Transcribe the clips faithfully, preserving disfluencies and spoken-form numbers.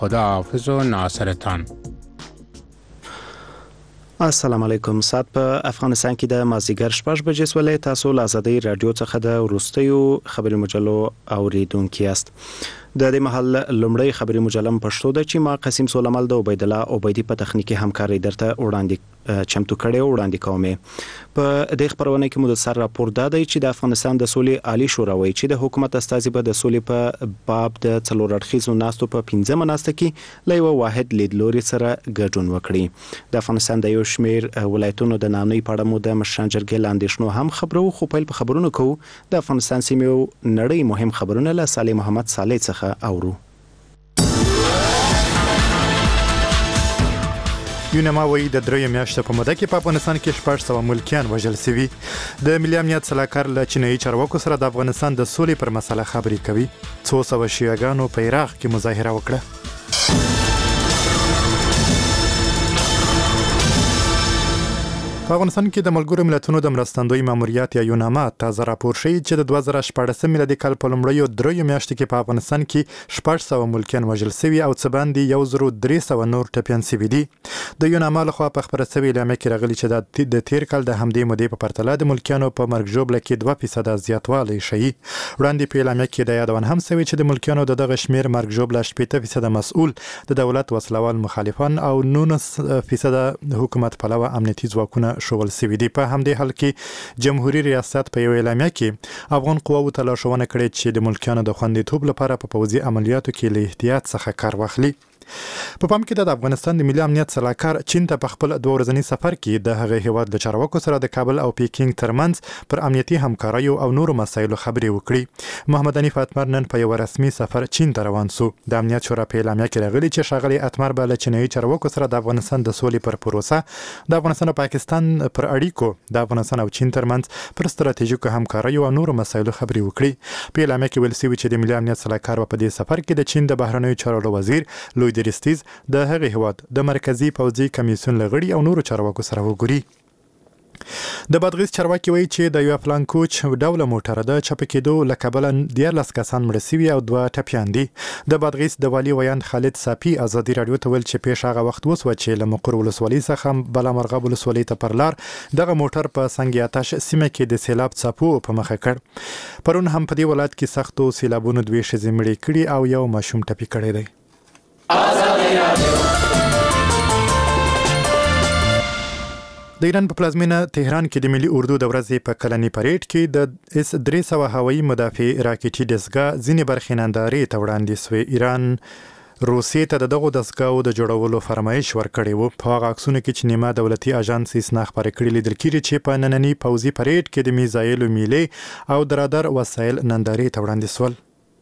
خداحافظ و ناصرتان. السلام علیکم. سات په افغانستان کې د مازیګر شپږ بجې سولې تاسو له آزادۍ رادیو څخه د وروستیو خبري مجلو اوریدونکو یاست. د دې محل لومړی خبري مجله پښتو ده چې ما قسم سولمل د عبید الله عبیدی په تخنیکی همکاري درته وړاندې چمتو کړي وړاندې کومه. په دې خبرونه کې مو د سر راپور ده چې د افغانستان د سولې عالی شورا وایي چې د حکومت استازي به د سولې په باب د څلور اړخیزو ناستو په پنځمه ناسته کې له یو واحد لیدلوري سره ګډون وکړي. د افغانستان د یو شمیر ولایتونو د نامنۍ په اړه مو د مشران جرګې لاندې شنو هم خبرو خو په خبرونو کوو د افغانستان سیمې نړۍ مهم خبرونه له صالح محمد صالح څخه اورو. یونما وایي د درې میاشتو په موده کې په افغانستان کې شپږ سوه ملکیان وژل شوي. د ملي امنیت سلاکار له چینایي چارواکو سره د افغانستان د سولې پر مسله خبرې کوي. څو سوه شیعهګانو په عراق کې مظاهره وکړه. په افغانستان کې د ملګرو ملتونو د مرستندوی ماموریت یا یوناما تازه راپور شوی چې د دوه زره شپاړسم میلادي کال په لومړیو درې میاشتو کې په افغانستان کې شپږ سوه ملکیان وژل شوي او څه باندې یو زر درې سوه نور ټپیان شوي دي. د یوناما لخوا په خبره شوې اعلامیه کې راغلي چې د تیر کال د همدې مودې په پرتله د ملکیانو په مرګ ژوبله کې دوه فیصده زیاتوالی ښیي. وړاندې په اعلامیه کې د یادونه هم شوې چې د ملکیانو د دغه شمیر مرګ ژوبله شپېته فیصده مسؤل د دولت وسلوال مخالفان او نولس فیصده حکومت پلوه امنیتي ځواکونه شوول شوي دي. په همدې حال کې جمهوریت ریاست په یو اعلامیه کې افغان قواوو ته لارښوونه کړې چې د ملکیانو د خوندیتوب لپاره په پوځي عملیاتو کې له احتیاط څخه کار واخلي. په پام کې د افغانستان د ملي امنیت سلاکار چین ته په خپل دوه ورځني سفر کې د هغه هیواد د چارواکو سره د کابل او پیکینګ ترمنځ پر امنیتي همکاریو او نورو مسایلو خبرې وکړي. محمد حنیف اتمر نن په یو رسمي سفر چین ته روان سو. د امنیت شورا په اعلامیه کې راغلي چې ښاغلي اتمر به له چینایي چارواکو سره د افغانستان د سولې پر پروسه، د افغانستان او پاکستان پر اړیکو، د افغانستان او چین ترمنځ پر ستراتیژیکو همکاریو او نورو مسایلو خبرې وکړي. په اعلامیه کې ویل شوی چې د ملي امنیت سلاکار په دې سفر کې د چین د بهرنیو چارو وزیر لوی درستیز د هغه هیواد د مرکزی پوځي کمیسیون لغړي او نورو چارواکو سره وګوري. د بادغیس چارواکي وایي چې د یو افلان کوچ ډوله موټر د چپ کېدو له کبله دیارلس کسان مړه شوي او دوه ټپیان دي. د بادغیس د والي ویاند خالد صافي ازادي راډیو ته ویل چې پیښ هغه وخت وسوه چې له مقر ولسوالۍ څخه بلامرغاب ولسوالۍ ته پر لار دغه موټر په سنگ آتش سیمه کې د سیلاب څپو په مخه کړ. پرون هم په دې ولایت کې سختو سیلابونو دوه ښځې مړې کړي او یو ماشوم ټپي کړی دی. د ایران په پلازمینه تهران کې د ملي اردو د ورځې په کلني پریډ کې د اس درې سوه هوایي مدافع راکټي دستګاه ځینې برخې نندارې ته وړاندې سوې. ایران روسیې ته د دغو دستګاهو د جوړولو فرمایش ورکړی و. په هغه عکسونو کې چې نیمه دولتي اژانس اسنا خپاره کړي لیدل کېږي چې په ننني پوځي پریډ کې د میزایلو میلې او د رادار وسایل نندارې ته وړاندې سول.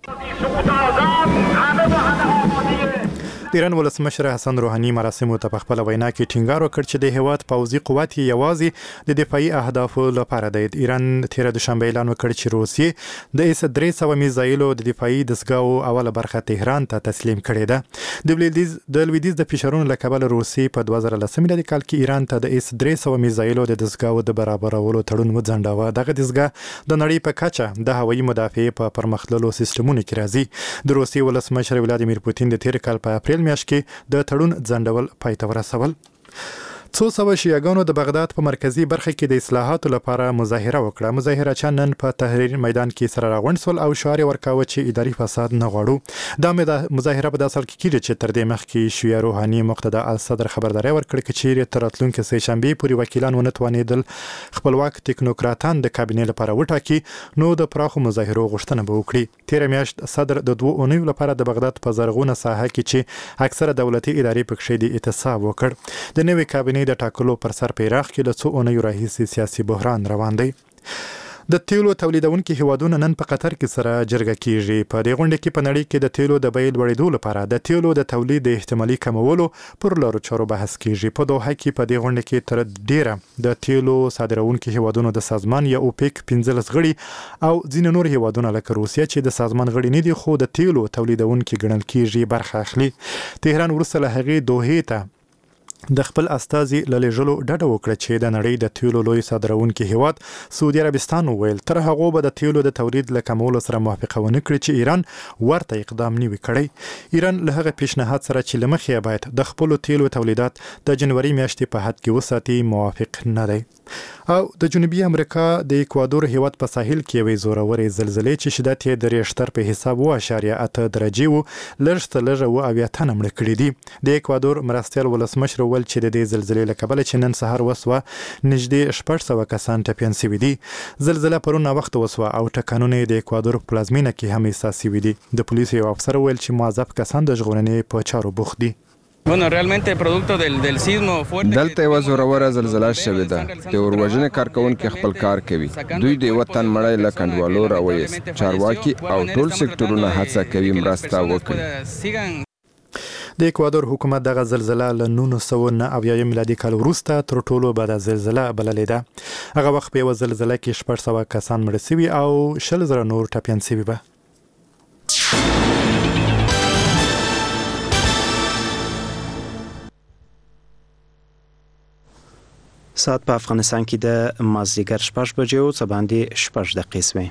د ایران ولسمشر حسن روحاني مراسمو ته په خپل وینا کې ټینګار وکړ چې د هیواد پوځي قوت یوازې د دفاعي اهدافو لپاره دی. ایران تیر دوشنبه اعلان وکړ چې روسیې د اس درې سوه میزایلو د دفاعي دستګاهو اوله برخه تهران ته تسلیم کړې ده. د لویدیځ د لویدیځ د فشارونو له کبله روسیې په دوه زره لسم میلادي کال کې ایران ته د اس درې سوه میزایلو د دستګاهو د برابرولو تړون وځنډاوه. دغه دستګاه د نړۍ په کچه د هوایي مدافعې په پرمختللو سیستمونو کې راځي. د روسیې ولسمشر ولادیمیر پوتین د تیر کال په اپریل میاشت کې د تړون ځنډول پای ته ورسول. څو سوه شیعهګانو د بغداد په مرکزی برخه کې د اصلاحاتو لپاره مظاهره وکړه. مظاهرچیان نن په تحریر میدان کې سره راغونډ شول او شعار ورکاوه چې اداري فساد نه غواړو. دا مظاهره په داسې حال کې کېږي چې تر دې مخکې شیعه روحاني مقتدا الصدر خبرداری ورکړه چې چیرې تر راتلونکي سه شنبې پورې وکیلان ونه توانېدل خپلواک ټکنوکراتان د کابینې لپاره وټاکي نو د پراخو مظاهرو غوښتنه به وکړي. تیر میاشت صدر د دوه اونیو لپاره د بغداد په زرغونه ساحه کې چې اکثره دولتي ادارې پکښې دي اعتصاب وکړ. د نوې کابینې د ټاکلو پر سر په عراق کې له څو اونیو راهیسې سیاسي بحران روان دی. د تیلو تولیدونکو هیوادونو نن په قطر کې سره جرګه کیږي. په دې غونډه کې په نړۍ کې د تیلو د بیې لوړېدو لپاره د تیلو د تولید د احتمالي کمولو پر لارو چارو بحث کیږي. په دوحه کې په دې غونډه کې تر ډیره د تیلو صادرونکو هیوادونو د سازمان یا اوپیک پنځلس غړي او ځینې نور هیوادونه لکه روسیه چې د سازمان غړي نه دي خو د تیلو تولیدونکو ګڼل کیږي برخه اخلي. تهران وروسته له هغې دوحې ته د خپل استازي للیږلو ډډه وکړه چې د نړۍ د تیلو لوی صادرونکي هیواد سعودي عربستان وویل تر هغه به د تیلو د تولید له کمولو سره موافقه ونه کړي چې ایران ورته اقدام نه وي کړی. ایران له هغه پیشنهاد سره چې لمخې باید د خپل تیلو تولیدات د جنوري میاشتې په حد کې وساتي موافق نه دی. او د جنوبي امریکا د اکوادور هیواد په ساحل کې وی زورورې زلزلې چې شدت یې د ریشتر په حساب و اشاریه اته درجې وو لږ لږه و اویا تنه مړه کړي دي. د اکوادور مرستیال ولسمشر ول چې د دې زلزلې له کبله چې نن سهار وسوه نږدې شپږ سوه کسان ټپیان شوي دي. زلزله پرون وخت وسوه او ټکانونه د اکوادور پلازمینه کې هم احساس شوي دي. د پولیسو یو افسر ویل چې معذب کسان د ژغورنې په چارو بوخت دي. Bueno, realmente producto del del sismo fuerte دلته یو زوروره زلزلہ شوې ده. د اوروژنې کارکونکو خپل کار کوي. دوی د وطن مړی له کډوالو راوېست. چارواکي او ټول سکتورونه هڅه کوي مرسته وکړي. د اکوادور حکومت دغه زلزلہ له نولس سوه نه اویا میلادي کال وروسته تر ټولو بده زلزلہ بللې ده. هغه وخت په یو زلزلہ کې شپږ سوه کسان مړه شوي او شل زره نور ټپیان شوي به. ساعت په افغانستان کې د مازدیګر شپږ بجې او څه باندې شپږ دقیقې شوې.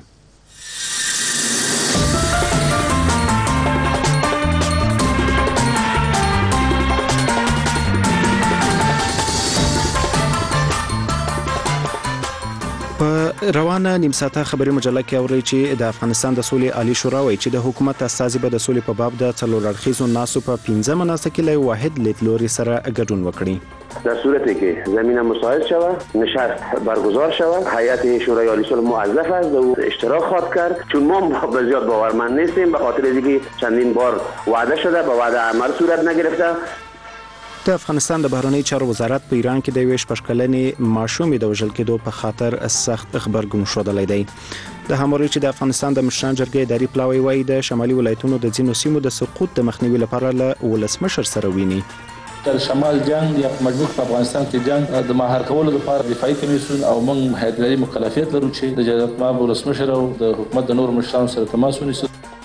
په روانه نیم ساعته خبري مجله کې اوري چې د افغانستان د سولې عالی شورا وایي چې د حکومت استازي به د سولې په باب د څلور اړخیزو ناسو په پنځه مناسک کې واحد لیدلوري سره ګډون وکړي. در صورتی که زمینه مساعد شود نشست برگزار شود هیئت شورای عالی صلح موظف است و اشتراک خواهد کرد چون ما به زیاد باورمند نیستیم به خاطر اینکه چندین بار وعده شده به وعده عمل صورت نگرفته. د افغانستان د بهرنی چارو وزارت په ایران کې د یوې شپږ کلنې ماشومې د وژل کېدو په خاطر سخت خبرګون ښودلی دی. د هموري چې د افغانستان د مشران جرګې اداري پلاوی وایي د شمالي ولایتونو د ځینو سیمو د سقوط د مخنیوي لپاره له ولسمشر سره ویني. در شمال جنگ یا مجموع په افغانستان کې جنگ د مهار کولو لپاره دفاعي کمیسیون او موږ هیئت لري مکلفیت لرو چې د جلالت مآب ولسمشر او د حکومت د نور مشرانو سره تماس ونیسو.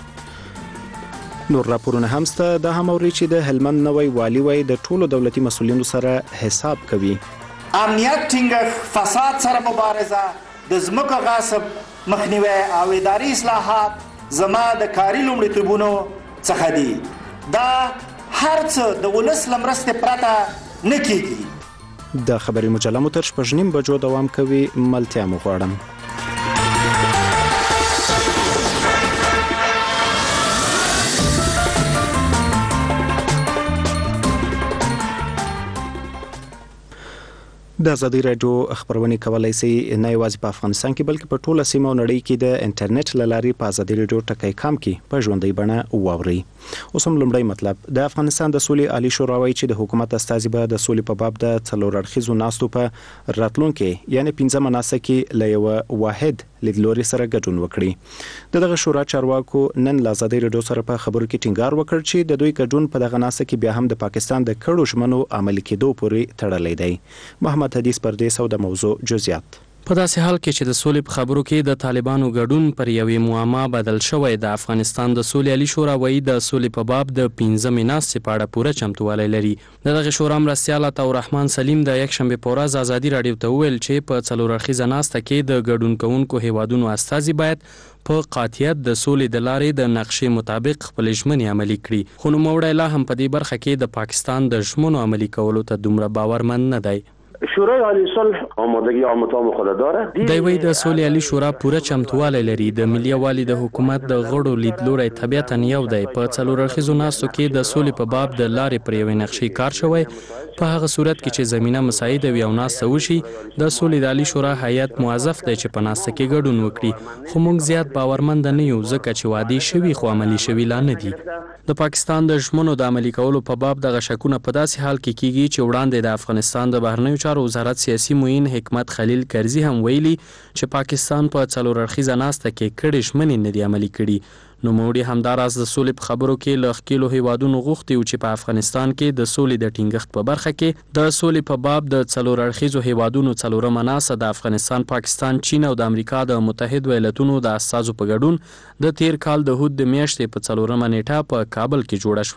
نور راپورونه هم سته. د هموري چې د هلمند نوی والی وای د ټولو دولتي مسولینو سره حساب کوي. امنیت ټینګښت، فساد سره مبارزه، د ځمکو غصب مخنیوي او اداري اصلاحات زما د کاري لومړیتوبونو څخه دي. دا هر څه د ولس لمرسته پرته نه کیږي. د خبري مجله مو تر شپږ نیم بجو دوام کوي. ملتیا مو غواړم. د ازادي رادیو خبرونه کولای شي نه یوازې په افغانستان کې بلکې په ټوله سیمه او نړۍ کې د انټرنیټ لارې په ازادي رادیو ټکی کام کې په ژوندۍ بڼه واوري. اوس هم لومړی مطلب د افغانستان د سولې عالی شورا وایي چې د حکومت استازي به د سولې په باب د څلور اړخیزو ناستو په راتلونکي یعنی پنځه مناسک له یو واحد لیدلوري سره ګډون وکړي. دغه شورا چارواکو نن له ازادي رادیو سره په خبرو کې ټینګار وکړ چې د دوی ګډون په دغه ناسه کې بیا هم د پاکستان د کړو ژمنو عملي کېدو پورې تړلی دی. محمد حدیث پردیس او د موضوع جزئیات. په داسې حال کې چې د سولې په خبرو کې د طالبانو ګډون پر یوې معما بدل شوی د افغانستان د سولې عالی شورا وایي د سولې په باب د پنځمې ناستې په اړه پوره چمتووالی لري. د دغه شورا مرستیال عطاء رحمان سلیم د یکشنبې په ورځ ازادي راډیو ته وویل چې په څلور اړخیزه ناسته کې د ګډون کوونکو هیوادونو استازي باید په قاطعیت د سولې د لارې د نقشې مطابق خپل ژمنې عملي کړي. خو نوموړی لا هم په دې برخه کې د پاکستان د ژمنو عملي کولو ته دومره باورمند نه دی. شورای عالی صلح آمادگی آمتام خود داره. دی وی د سولې عالی شورا پوره چمتوالی لري. د ملي یوالي د حکومت د غړو لیدلوری طبیعتا یو دی. په څلور اړخیزو ناستو کې د سولې په باب د لارې پر یوې نقشې کار شوی. په هغه صورت کې چې زمینه مساعده وي او ناسته وشي د سولې د عالی شورا هیئت موظف دی چې په ناسته کې ګډون وکړي. خو موږ زیات باورمند نه یو ځکه چې وعدې شوي خو عملي شوي لا نه دي. د پاکستان د ژمنو د عملي کولو په باب دغه شکونه په داسې حال کې کیږي چې وړاندې د افغانستان د بهرنیو چارو وزارت سیاسي معین حکمت خلیل کرزي هم ویلي چې پاکستان په څلور اړخیزه ناسته کې کړې ژمنې نه دي عملي کړي. نو موړي همداراز د سولې په خبرو کې له ښکېلو هیوادونو غوښتي و چې په افغانستان کې د سولې د ټینګښت په برخه کې د سولې په باب د څلور اړخیزو هیوادونو څلورمه ناسته د افغانستان، پاکستان، چین او د امریکا د متحد ایالتونو د استازو په ګډون د تیر کال د هود د میاشتې په څلورمه نیټه په کابل کې جوړه شوه.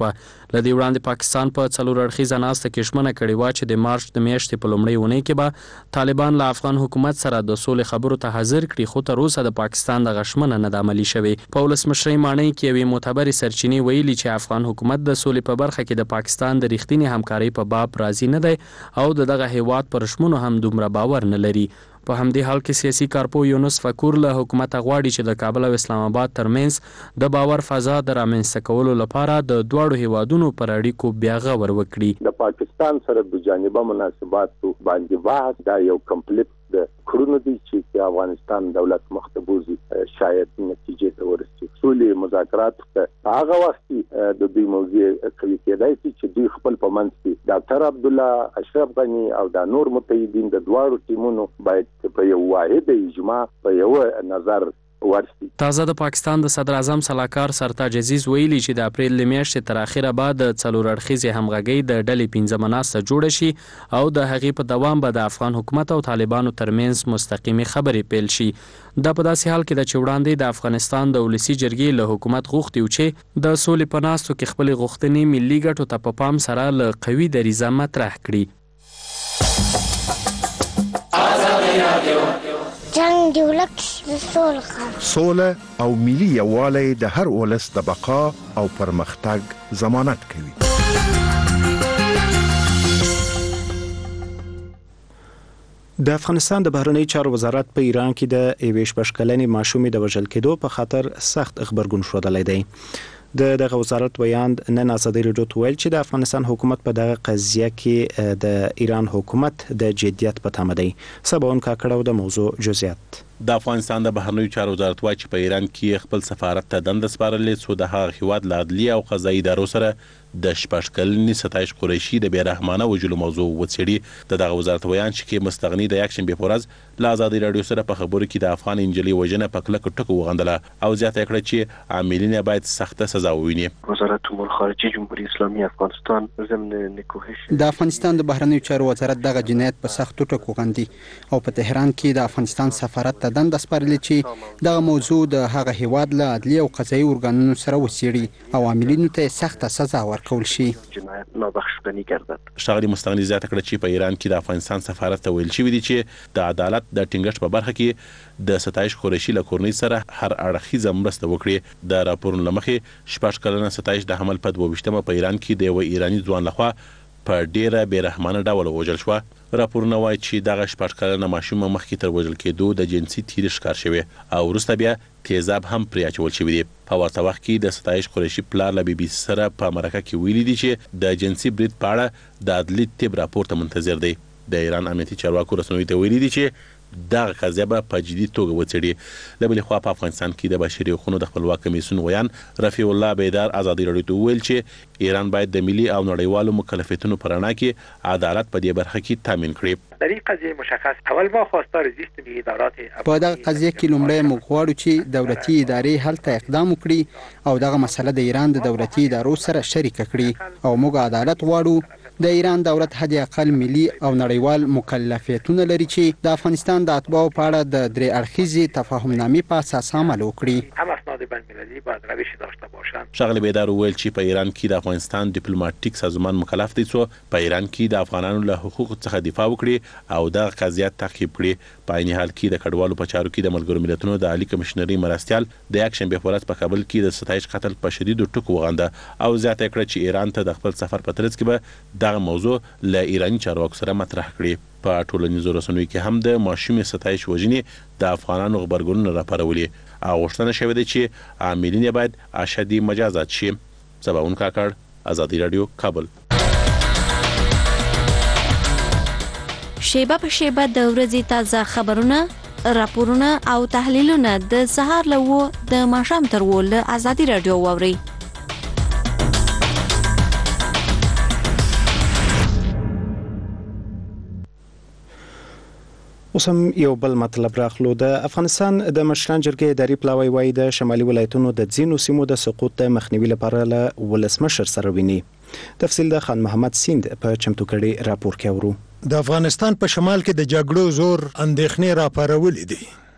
لدی وړاندې پاکستان په څلور اړخیزه ناسته کې ژمنه کړې و چې د مارچ د میاشتې په لومړۍ اونۍ کې به طالبان له افغان حکومت سره د سولې خبرو ته حاضر کړي، خو تر اوسه د پاکستان دغه ژمنه نه ده عملي شوې. په ولسمشرۍ ماڼۍ کې یوې معتبرې سرچینې ویلي چې افغان حکومت د سولې په برخه کې د پاکستان د رښتینې همکارۍ په باب راضي نه دی او د دغه هیواد پر ژمنو هم دومره باور نه لري. په همدې حال کې سیاسي کارپو یونس فکور له حکومت غواړي چې د کابل او اسلام آباد ترمنځ د باور فضا د رامنځته کولو لپاره د دواړو هیوادونو پر اړیکو بیا غور وکړي. د پاکستان سره د جانبه مناسباتو باندې بحث دا یو کمپلیټ د کړونو دي چې افغانستان دولت مختبوزي شاید نتیجې ته ورسېږي. سولې مذاکرات ته هغه وخت د دوی موضوع کوي کېدای شي چې دوی خپل په منځ کې ډاکټر عبدالله اشرف غني او د نور متحدین د دواړو ټیمونو باید په یو واحد اجماع په یو نظر ورسي. تازه د پاکستان د صدر اعظم سلاکار سرتاج عزیز ویلي چې د اپریل میاشتې تر اخره بعد د څلور اړخیزې همغږۍ د ډلې پنځمه ناسته جوړه شي او د هغې په دوام به د افغان حکومت او طالبانو ترمنځ مستقیمې خبرې پیل شي. دا په داسې حال کې ده چې وړاندې د افغانستان د ولسي جرګې له حکومت غوښتي چې د سولې په ناستو کې خپلې غوښتنې ملي ګټو ته په پام سره له قوي دریځه مطرح کړي. جنگ دی ولک د سولې سوله او ملي یووالی د هر ولس د بقا او پرمختګ ضمانت کوي. د افغانستان د بهرنی چارو وزارت په ایران کې د یوې شپږ کلنې ماشومې د وژل کېدو په خاطر سخت خبرګون ښودلی دی. د دغه وزارت ویاند نن ازادي راډیو ته ویل چې د افغانستان حکومت په دغه قضیه کې د ایران حکومت د جدیت په تمه دی. سباون کاکړه د موضوع جزئیات. د افغانستان د بهرنیو چارو وزارت وايي چې په ایران کې خپل سفارت ته دنده سپارلې څو د هغه هیواد له عدلي او قضایي ادارو سره د شپږ کلنې ستایش قریشي د بیرحمانه وژلو موضوع وڅېړي. د دغه وزارت ویان چې مستغني د یکشنبې په ورځ له ازادي راډیو سره په خبرو کې د افغان انجلۍ وژنه په کلکو ټکو وغندله او زیاته کړه چې عاملین باید سخته سزا وویني. وزارت امور خارجه جمهوریت اسلامی افغانستان ضمن نکوهش د افغانستان د بهرنیو چارو وزارت دغه جنایت په سختو ټکو غندي او په تهران کې د افغانستان سفارت ته دنده سپارلې چې دغه موضوع د هغه هیواد له عدلي او قضایي ارګانونو سره وڅېړي او عاملینو ته سخته سزا ورکول شي. جنایت نابخښودنی گردد. ښاغلي مستغني زیاته کړه چې په ایران کې د افغانستان سفارت ته ویل شوي دي چې د عدالت د ټینګښت په برخه کې د ستایش قریشي له کورنۍ سره هر اړخیزه مرسته وکړي. د راپورونو له مخې شپږ کلنه ستایش د حمل په دوه ویشتمه په ایران کې د یوه ایراني ځوان لخوا په ډیره بیرحمانه ډول وژل شوه. راپورونه وایي چې دغه شپږ کلنه ماشومه مخکې تر وژل کېدو د جنسي تیری ښکار شوې او وروسته بیا تیزاب هم پرې اچول شوي دي. په ورته وخت کې د ستایش قریشي پلار له بي بي سي سره په مرکه کې ویلي دي چې د جنسي برید په اړه د عدلي طب راپور ته منتظر دی. د ایران امنیتي چارواکو رسنیو ته ویلي دي چې دغه قضیه به په جدي توګه وڅېړي. له بلې خوا په افغانستان کې د بشري حقوقو د خپلواک کمیسیون ویان رفیع الله بیدار ازادي راډیو ته وویل چې ایران باید د ملي او نړیوالو مکلفیتونو په رڼا کې عدالت په دې برخه کې تامین کړي. در این قضیه مشخص اول ما خواستار زیست ادارات په دغه قضیه کې لومړی موږ غواړو چې دولتي ادارې هلته اقدام وکړي او دغه مسله د ایران د دولتي ادارو سره شریکه کړي او موږ عدالت غواړو. د ایران دولت حد اقل ملي او نړیوال مکلفیتونه لري چې د افغانستان د اتباعو په اړه د درې اړخیزې تفاهم نامې په اساس عمل وکړي. هم اسناد بین‌المللي باید روش داشته باشند. ښاغلي بیدار وویل چې په ایران کې د افغانستان ډیپلوماټیک سازمان مکلف دی څو په ایران کې د افغانانو له حقوقو څخه دفاع وکړي او د قضیه تعقیب کړي. په عین حال کې د کډوالو په چارو کې د ملګرو ملتونو د عالی کمشنري مرستیال د یکشنبې په ورځ په کابل کې د ستایش قتل په شدیدو ټکو وغنده او زیاته کړه چې ایران ته د خپل سفر په ترڅ کې به دغه موضوع له ایراني چارواکو سره مطرح کړي. په ټولنیزو رسنیو کې هم د ماشومې ستایش وژنې د افغانانو غبرګونونه راپارولي او غوښتنه شوې ده چې عاملین باید اشدي مجازات شي. سباون کاکړ ازادي راډیو کابل. شیبه په شیبه د ورځې تازه خبرونه، راپورونه او تحلیلونه د سهار له و د ماښام تر و له ازادي راډیو واورئ. اوس هم یو بل مطلب راخلو. د افغانستان د مشران جرګې اداري پلاوی وایي د شمالي ولایتونو د ځینو سیمو د سقوط د مخنیوي لپاره له ولسمشر سره ویني. تفصیل د خان محمد سیند په چمتو کړي راپور کې اورو. د افغانستان په شمال کې د جګړو زور اندېښنې راپارولې دي.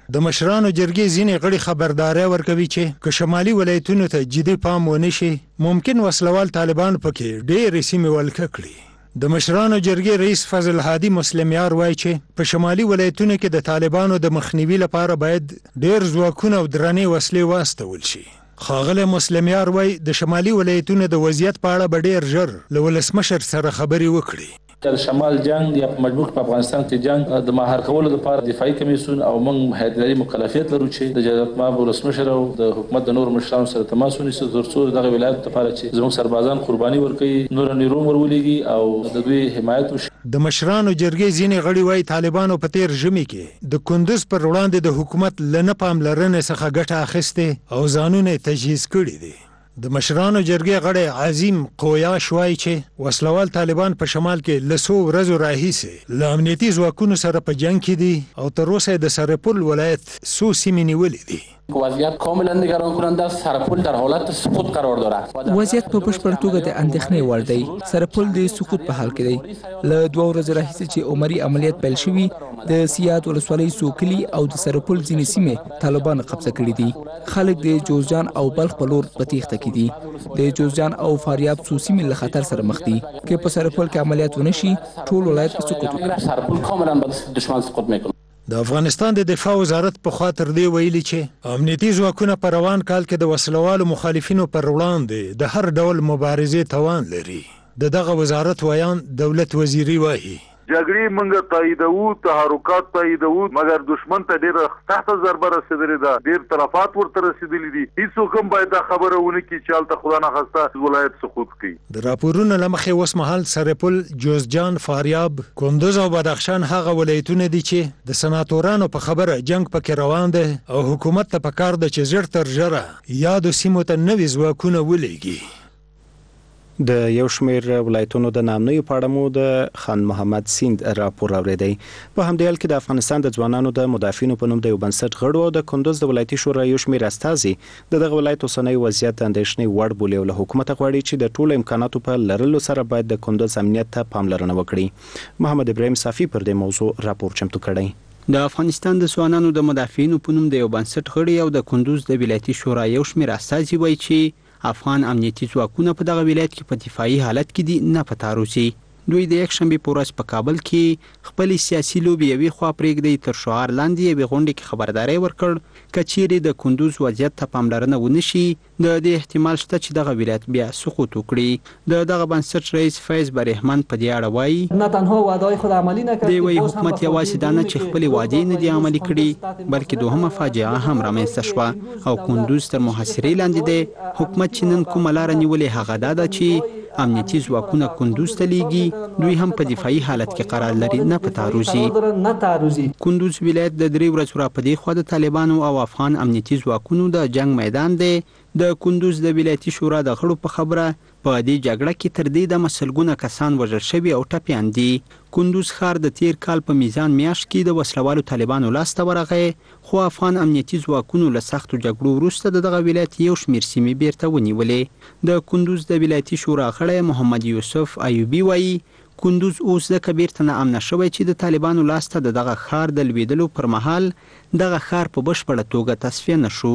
د مشرانو جرګې ځینې غړي خبرداري ورکوي چې که شمالي ولایتونو ته جدي پام ونه شي ممکن وسلوال طالبان پکې ډېرې سیمې ولکه کړي د مشرانو جرګې رئیس فضل هادي مسلمیار وایي چې په شمالي ولایتونو کې د طالبانو د مخنیوي لپاره باید ډېر ځواکونه او درنې وسلې واستول شي خاغله مسلمیار وایي د شمالي ولایتونو د وضعیت په اړه به ډېر ژر له ولسمشر سره خبرې وکړي د شمال جنگ یا په مجموع په افغانستان کې جنگ د مهار کولو لپاره دفاعي کمیسیون او موږ هیئت اداري مکلفیت لرو چې د جلالت مآب ولسمشر او د حکومت د نور مشرانو سره تماس ونیسي ترڅو دغه ولایت لپاره چې زموږ سربازان قرباني ورکوي نور نیرو ورولېږي او د دوی حمایت وشي د مشرانو جرګې ځینې غړي وایي طالبانو په تیر ژمي کې د کندوز پر وړاندې د حکومت له نه پاملرنې څخه ګټه اخیستې او ځانونه یې تجهیز کړي دي د مشرانو جرګې غړی عظیم قویاش وایي چې وسلوال طالبان په شمال کې له څو ورځو راهیسې له امنیتي ځواکونو سره په جنګ کې دي او تر اوسه د سرپل ولایت څو سیمې نیولې دي وضعیت کاملا نگران کننده است. سرپل در حالت سقوط قرار دارد. وضعیت په بشپړ توګه د اندېښنې وړ دی. سرپل د سقوط په حال کې دی. له دوه ورځې راهیسې چې عمري عملیات پیل شوي د سیاد ولسوالۍ څو کلي او د سرپل ځینې سیمې طالبان قبضه کړي دي. خلک د جوزجان او بلخ په لور په تیښته کې دي. د جوزجان او فاریاب څو سیمې له خطر سره مخ دي. که په سرپل کې عملیات ونه شي ټول ولایت په سقوط وکړي. سرپل کاملا به دشمن سقوط میکنه. د افغانستان د دفاع وزارت په خاطر دی ویلي چې امنیتي ځواکونه په روان کال کې د وسلوالو مخالفینو پر وړاندې د هر ډول مبارزې توان لري د دغه وزارت ویان دولت وزیری وایي جګړې موږ تاییدوو تحرکات تاییدوو مګر دشمن ته ډېره سخته ضربه رسېدلې ده ډېر طرفات ورته رسېدلي دي هیڅوک هم باید دا خبره ونه کړي چې هلته خدا نخواسته ولایت سقوط کړي د راپورونو له مخې اوس مهال سرپل جوزجان فاریاب کندوز او بدخشان هغه ولایتونه دي چې د سناتورانو په خبره جنگ پکې روان دی او حکومت ته پکار ده چې ژر تر ژره یادو سیمو ته نوي ځواکونه ولېږي د یو شمېر ولایتونو د نامنیو په اړه مو د خان محمد سیند راپور اوریدی په همدې حال کې د افغانستان د ځوانانو د مدافعینو په نوم د یو بنسټ غړو او د کندوز د ولایتي شورا یو شمېر استازي د دغه ولایت اوسنی وضعیت د اندېښنې وړ بولي او له حکومت غواړي چې د ټولو امکاناتو په لرلو سره باید د کندوز امنیت ته پاملرنه وکړي محمد ابراهیم صافي پر دې موضوع راپور چمتو کړی د افغانستان د ځوانانو د مدافعینو په نوم د یو بنسټ غړي او د کندوز د ولایتي شورا یو شمېر استازي وایي چې افغان امنیتي ځواکونه په دغه ولایت کې په دفاعي حالت کې دي نه په تعرضي دوی د یک شنبه په ورځ په کابل کې خپل سیاسي لوبي یوې خوا پرېږدي تر شعار لاندې یوې غونډې کې خبرداري ورکړ کچېرې د کندوز وضعیت ته پاملرنه ونشي د دې احتمال شته چې دغه ولایت بیا سقوط وکړي د دغه بنسټ رئیس فیض برهمن په دې اړه وایي نه تنها وعده خود عملی نکرد دی وایي حکومت یوازې دا نه چې خپل وعدې نه دي عملي کړي بلکې دوهمه فاجعه هم رامنځته شوه او کندوز تر محاصرې لاندې دی حکومت چې نن کومه لاره نیولې هغه دا ده چې امنیتي ځواکونه کندوز ته لیږي دوی هم په دفاعي حالت کې قرار لري نه په تعرضي کندوز ولایت د درې ورځو راپدې خوا د طالبانو او افغان امنیتي ځواکونو د جنگ میدان دی د کندوز د ولایتي شورا د غړو په خبره په دې جګړه کې تر دې د مسلګونه کسان وژل شوي او ټپیان دي کندوز ښار د تیر کال په میزان میاشت کې د وسلوالو طالبانو لاسته ورغی خو افغان امنیتي ځواکونو له سختو جګړو وروسته د دغه ولایت یو شمېر سیمې بیرته ونیولې د کندوز د ولایتي شورا غړی محمد یوسف ایوبي وایي کندوز اوس ځکه بیرته نا امنه شوی چې د طالبانو لاسته د دغه ښار د لویدلو پر مهال دغه ښار په بشپړه توګه تصفیه نشو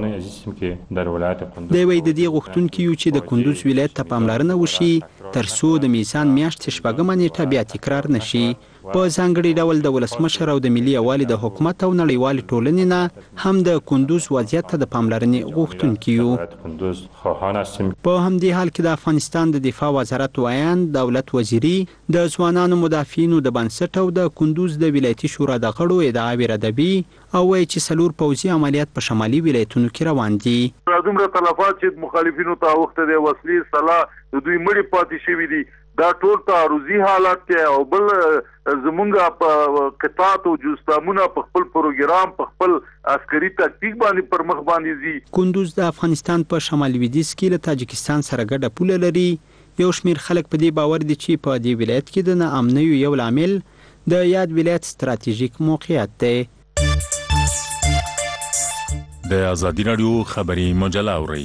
دی وایي د دې غوښتونکي یو چې د کندوز ولایت ته پاملرنه وشي تر څو د میزان میاشتې شپږمه نیټه بیا تکرار نشي په ځانګړي ډول د ولسمشر او د ملي یووالي د حکومت او نړیوالې ټولنې نه هم د کندوز وضعیت ته د پاملرنې غوښتونکي یو په همدې حال کې د افغانستان د دفاع وزارت ویان دولت وزیری د ځوانانو مدافعینو د بنسټ او د کندوز د ولایتي شورا د غړو ادعاوې ردوي او وایي چې څلور پوځي عملیات په شمالي ولایتونو کې روان دي دومره تلفات چې مخالفینو ته اوښته دی وسلې سلاح د دوی مړي پاتې شوي دي دا ټول تعرضي حالت دی او بل زمونږ په قطاعت او جوستامونه په خپل پروګرام په خپل عسکري تکتیک باندې پر مخ باندې دي کندوز د افغانستان په شمال لویدیځ کې له تاجکستان سره ګډه پوله لري یو شمېر خلک په دې باور دي چې په دې ولایت کې د ناامنیو یو لامل د یاد ولایت ستراتیژیک موقعیت دی د ازادي راډیو خبري مجله اورئ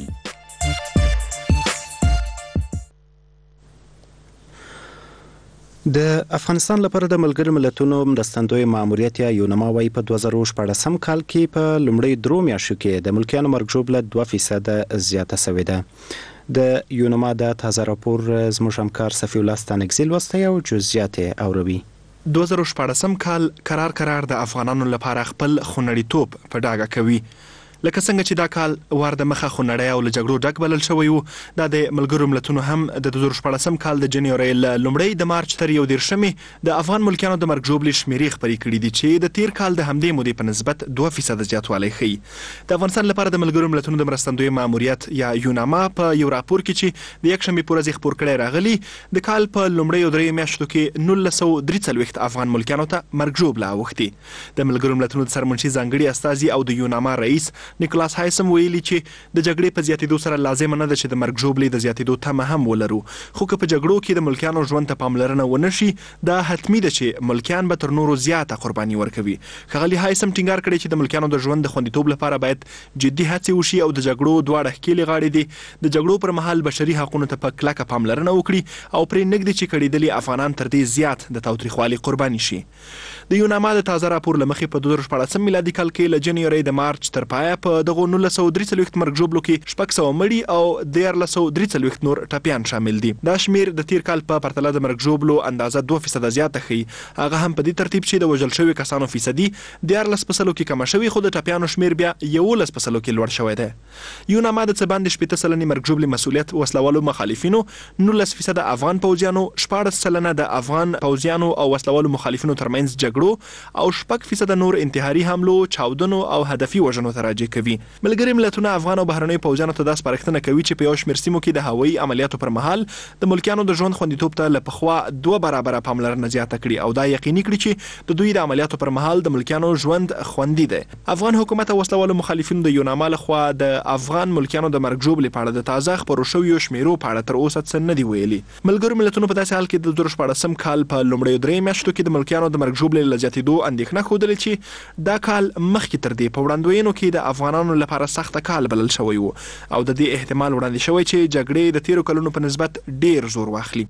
د افغانستان لپاره د ملګرو ملتونو مرستندوی ماموریت یا یونما وايي په دوه زره شپږم کال کې په لومړۍ درو میاشتو کې د ملکیانو مرګ ژوبله دوه فیصد زیاته شوې ده. د یونما د تازه راپور زموږ همکار صفی الله ستانکزی لوستی او جزئیات اوروي. دوه زره شپږم کال قرار قرار د افغانانو لپاره خپل خونړیتوب په ډاګه کوي. لکه څنګه چې دا کال وار د مخه خونړی او له جګړو ډک بلل شوی و، دا د ملګرو ملتونو هم د دوه زره شپږم کال د جنوري له لومړۍ د مارچ تر یو دېرشمې د افغان ملکیانو د مرګ ژوبلې شمیرې خپرې کړي دي چې د تیر کال د همدې مودې په نسبت دوه فیصد زیاتوالی ښیي. د افغانستان لپاره د ملګرو ملتونو د مرستندوی ماموریت یا یوناما په یو راپور کې چې د یکشنبې په ورځ خپور کړی راغلی، د کال په لومړیو درې میاشتو کې نولس سوه درې څلوېښت افغان ملکیانو ته مرګ ژوبله اوښتې. د ملګرو ملتونو د سرمنشي ځانګړي استازي او د یوناما رئیس نیکولاس هایسم ویلي چې د جګړې په زیاتېدو سره لازم نه ده چې د مرګ ژوبلې د زیاتېدو تمه هم ولرو، خو که په جګړو کې د ملکیانو ژوند ته پاملرنه ونه شي، دا حتمي ده چې ملکیان به تر نورو زیاته قرباني ورکوي. ښاغلي هایسم ټینګار کړی چې د ملکیانو د ژوند د خوندیتوب لپاره باید جدي هڅې وشي او د جګړو دواړه ښکېلې غاړې دي د جګړو پر مهال بشري حقونو ته په کلکه پاملرنه وکړي او پرې نږدې چې کړېدلي افغانان تر دې زیات د تاوتریخوالي قرباني شي. د یوناما د تازه راپور له مخې په دوه زره شپږم میلادي کال کې له جنوري د مارچ تر پایه په دغو نولس سوه درې څلوېښت مرګ ژوبلو کې شپږ سوه مړي او دیارلس سوه درې څلوېښت نور ټپیان شامل دي. دا شمیر د تیر کال په پرتله د مرګ ژوبلو اندازه دوه فیصده زیاته ښیي، هغه هم په دې ترتیب چې د وژل شوي کسانو فیصدي دیارلس په سلو کې کمه شوې، خو د ټپیانو شمیر بیا یولس په سلو کې لوړ شوی دی. یوناما د څه باندې شپېته سلنې مرګ ژوبلې مسؤلیت وسلوالو مخالفینو، نولس فیصده افغان پوځیانو، شپاړس سلنه د افغان پوځیانو او وسلوالو مخالفینو ترمنځ جګړو او شپږ فیصده نور انتحاري حملو، چاودنو او هدفي وژنو ته راجع کوي. ملګري ملتونه افغان او بهرنیو پوځیانو ته دا سپارښتنه کوي چې په یو شمېر سیمو کې د هوایي عملیاتو پر مهال د ملکیانو د ژوند خوندیتوب ته له پخوا دوه برابره پاملرنه زیاته کړي او دا یقیني کړي چې د دوی د عملیاتو پر مهال د ملکیانو ژوند خوندي دی. افغان حکومت او وسلوالو مخالفینو د یوناما لخوا د افغان ملکیانو د مرګ ژوبلې په اړه د تازه خپرو شویو شمیرو په اړه تر اوسه څه نه دي ویلي. ملګرو ملتونو په داسې حال کې د دوه زره شپږم کال په لومړیو درې میاشتو کې د ملکیانو د مرګ ژوبلې له زیاتېدو اندېښنه ښودلې چې دا کال مخکې تر دې په وړاندوینو کې د افغانانو لپاره سخته کال بلل شوی و او د دې احتمال وړاندې شوی چې جګړې د تیرو کلونو په نسبت ډیر زور واخلي.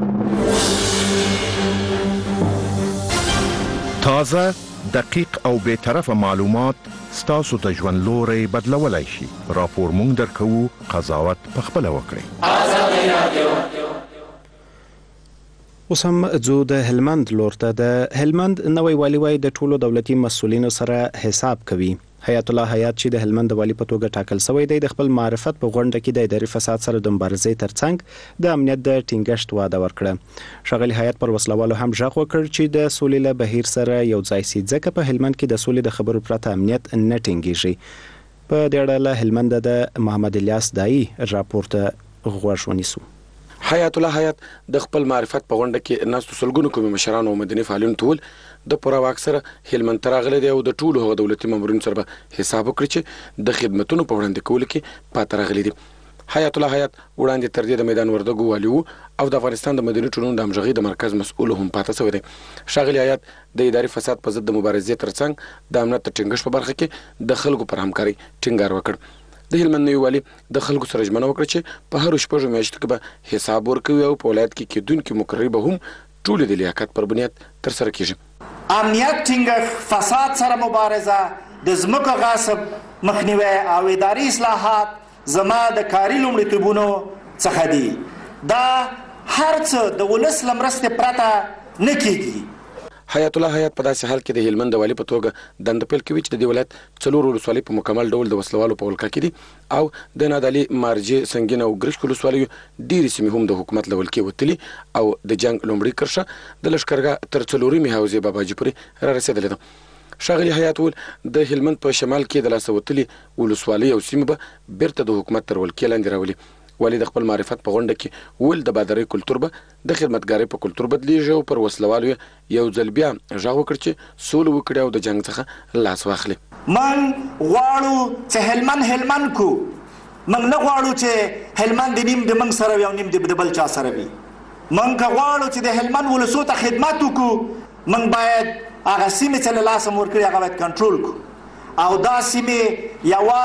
تازه، دقیق او بے طرفه معلومات ستاسو ته ژوند لوري بدلولای شي. راپور مونږ درکوو، قضاوت په خپله وکړئ. اوس هم ځو د هلمند لور ته. د هلمند نوی والي وايي د ټولو دولتي مسؤلینو سره حساب کوي. حیات الله حیات چې د هلمند والی په توګه ټاکل شوی دی، د خپل معرفت په غونډه کې د اداري فساد سره د مبارزې ترڅنګ د امنیت د ټینګښت وعده ورکړه. ښاغلي حیات پر وسلوالو هم ژغ وکړ چې د سولې له بهیر سره یو ځای سي، ځکه په هلمند کې د سولې د خبرو پرته امنیت نه ټینګیږي. په دې اړه له هلمند د محمد الیاس دایی راپور ته غوږ ونیسو. حیات الله حیات د خپل معرفت په غونډه کې ناستو سلګونو قومي مشرانو او مدني فعالینو ټول د پوره واک سره هلمند ته راغلي دي او د ټولو هغو دولتي مامورینو سره به حساب وکړي چې د خدمتونو په وړاندې کولو کې پاتې راغلي دي. حیات الله حیات وړاندې تر دې د میدان وردګو والي وو او د افغانستان د مدني ټولنو د همغږۍ د مرکز مسؤل هم پاتې شوی دی. ښاغلي حیات د اداري فساد په ضد د مبارزې ترڅنګ د امنیت ټینګښت په برخه کې د خلکو پر همکارۍ ټینګار وکړ. د هلمند نوي والي د خلکو سره ژمنه وکړه چې په هرو شپږو میاشتو کې به حساب ورکوي او په ولایت کې کېدونکي مقرري به هم ټولې د لیاقت پر بنیاد ترسره کیږي. امنیت ټینګښت، فساد سره مبارزه، د ځمکو غصب مخنیوی او اداري اصلاحات زما د کاري لومړیتوبونو څخه دي. دا هر څه د ولس له مرستې پرته نه کیږي. حیات الله حیات په داسې حال کې د هلمند والي په توګه دنده پیل کوي چې د دې ولایت څلور ولسوالۍ په مکمل ډول د وسلوالو په ولکه کې دي او د نادعلي، مارجې، سنګین او ګرشک ولسوالیو ډېرې سیمې هم د حکومت له ولکې وتلي او د جنګ لومړۍ کرښه د لښکرګاه تر څلورمې حوزې باباجي پورې را رسېدلې ده. ښاغلي حیات وویل د هلمند په شمال کې د لاسه وتلي ولسوالۍ او سیمې به بیرته د حکومت تر ولکې لاندې راولي. والي د خپل معرفت په غونډه کې ویل د بادرۍ کلتور به د خدمتګارۍ په کلتور بدلیږي او پر وسلوالو یو ځل بیا غږ وکړ چې سوله وکړي او د جنګ څخه لاس واخلي. من غواړو چې هلمند هلمند کو، من نه غواړو چې هلمند نیم د من سره وي او نیم د بل چا سره وي. من که غواړو چې د هلمند ولسو ته خدمت وکړو، من باید هغه سیمې چې له لاسه مو ورکړي هغه باید کنټرول کړو او دا سیمې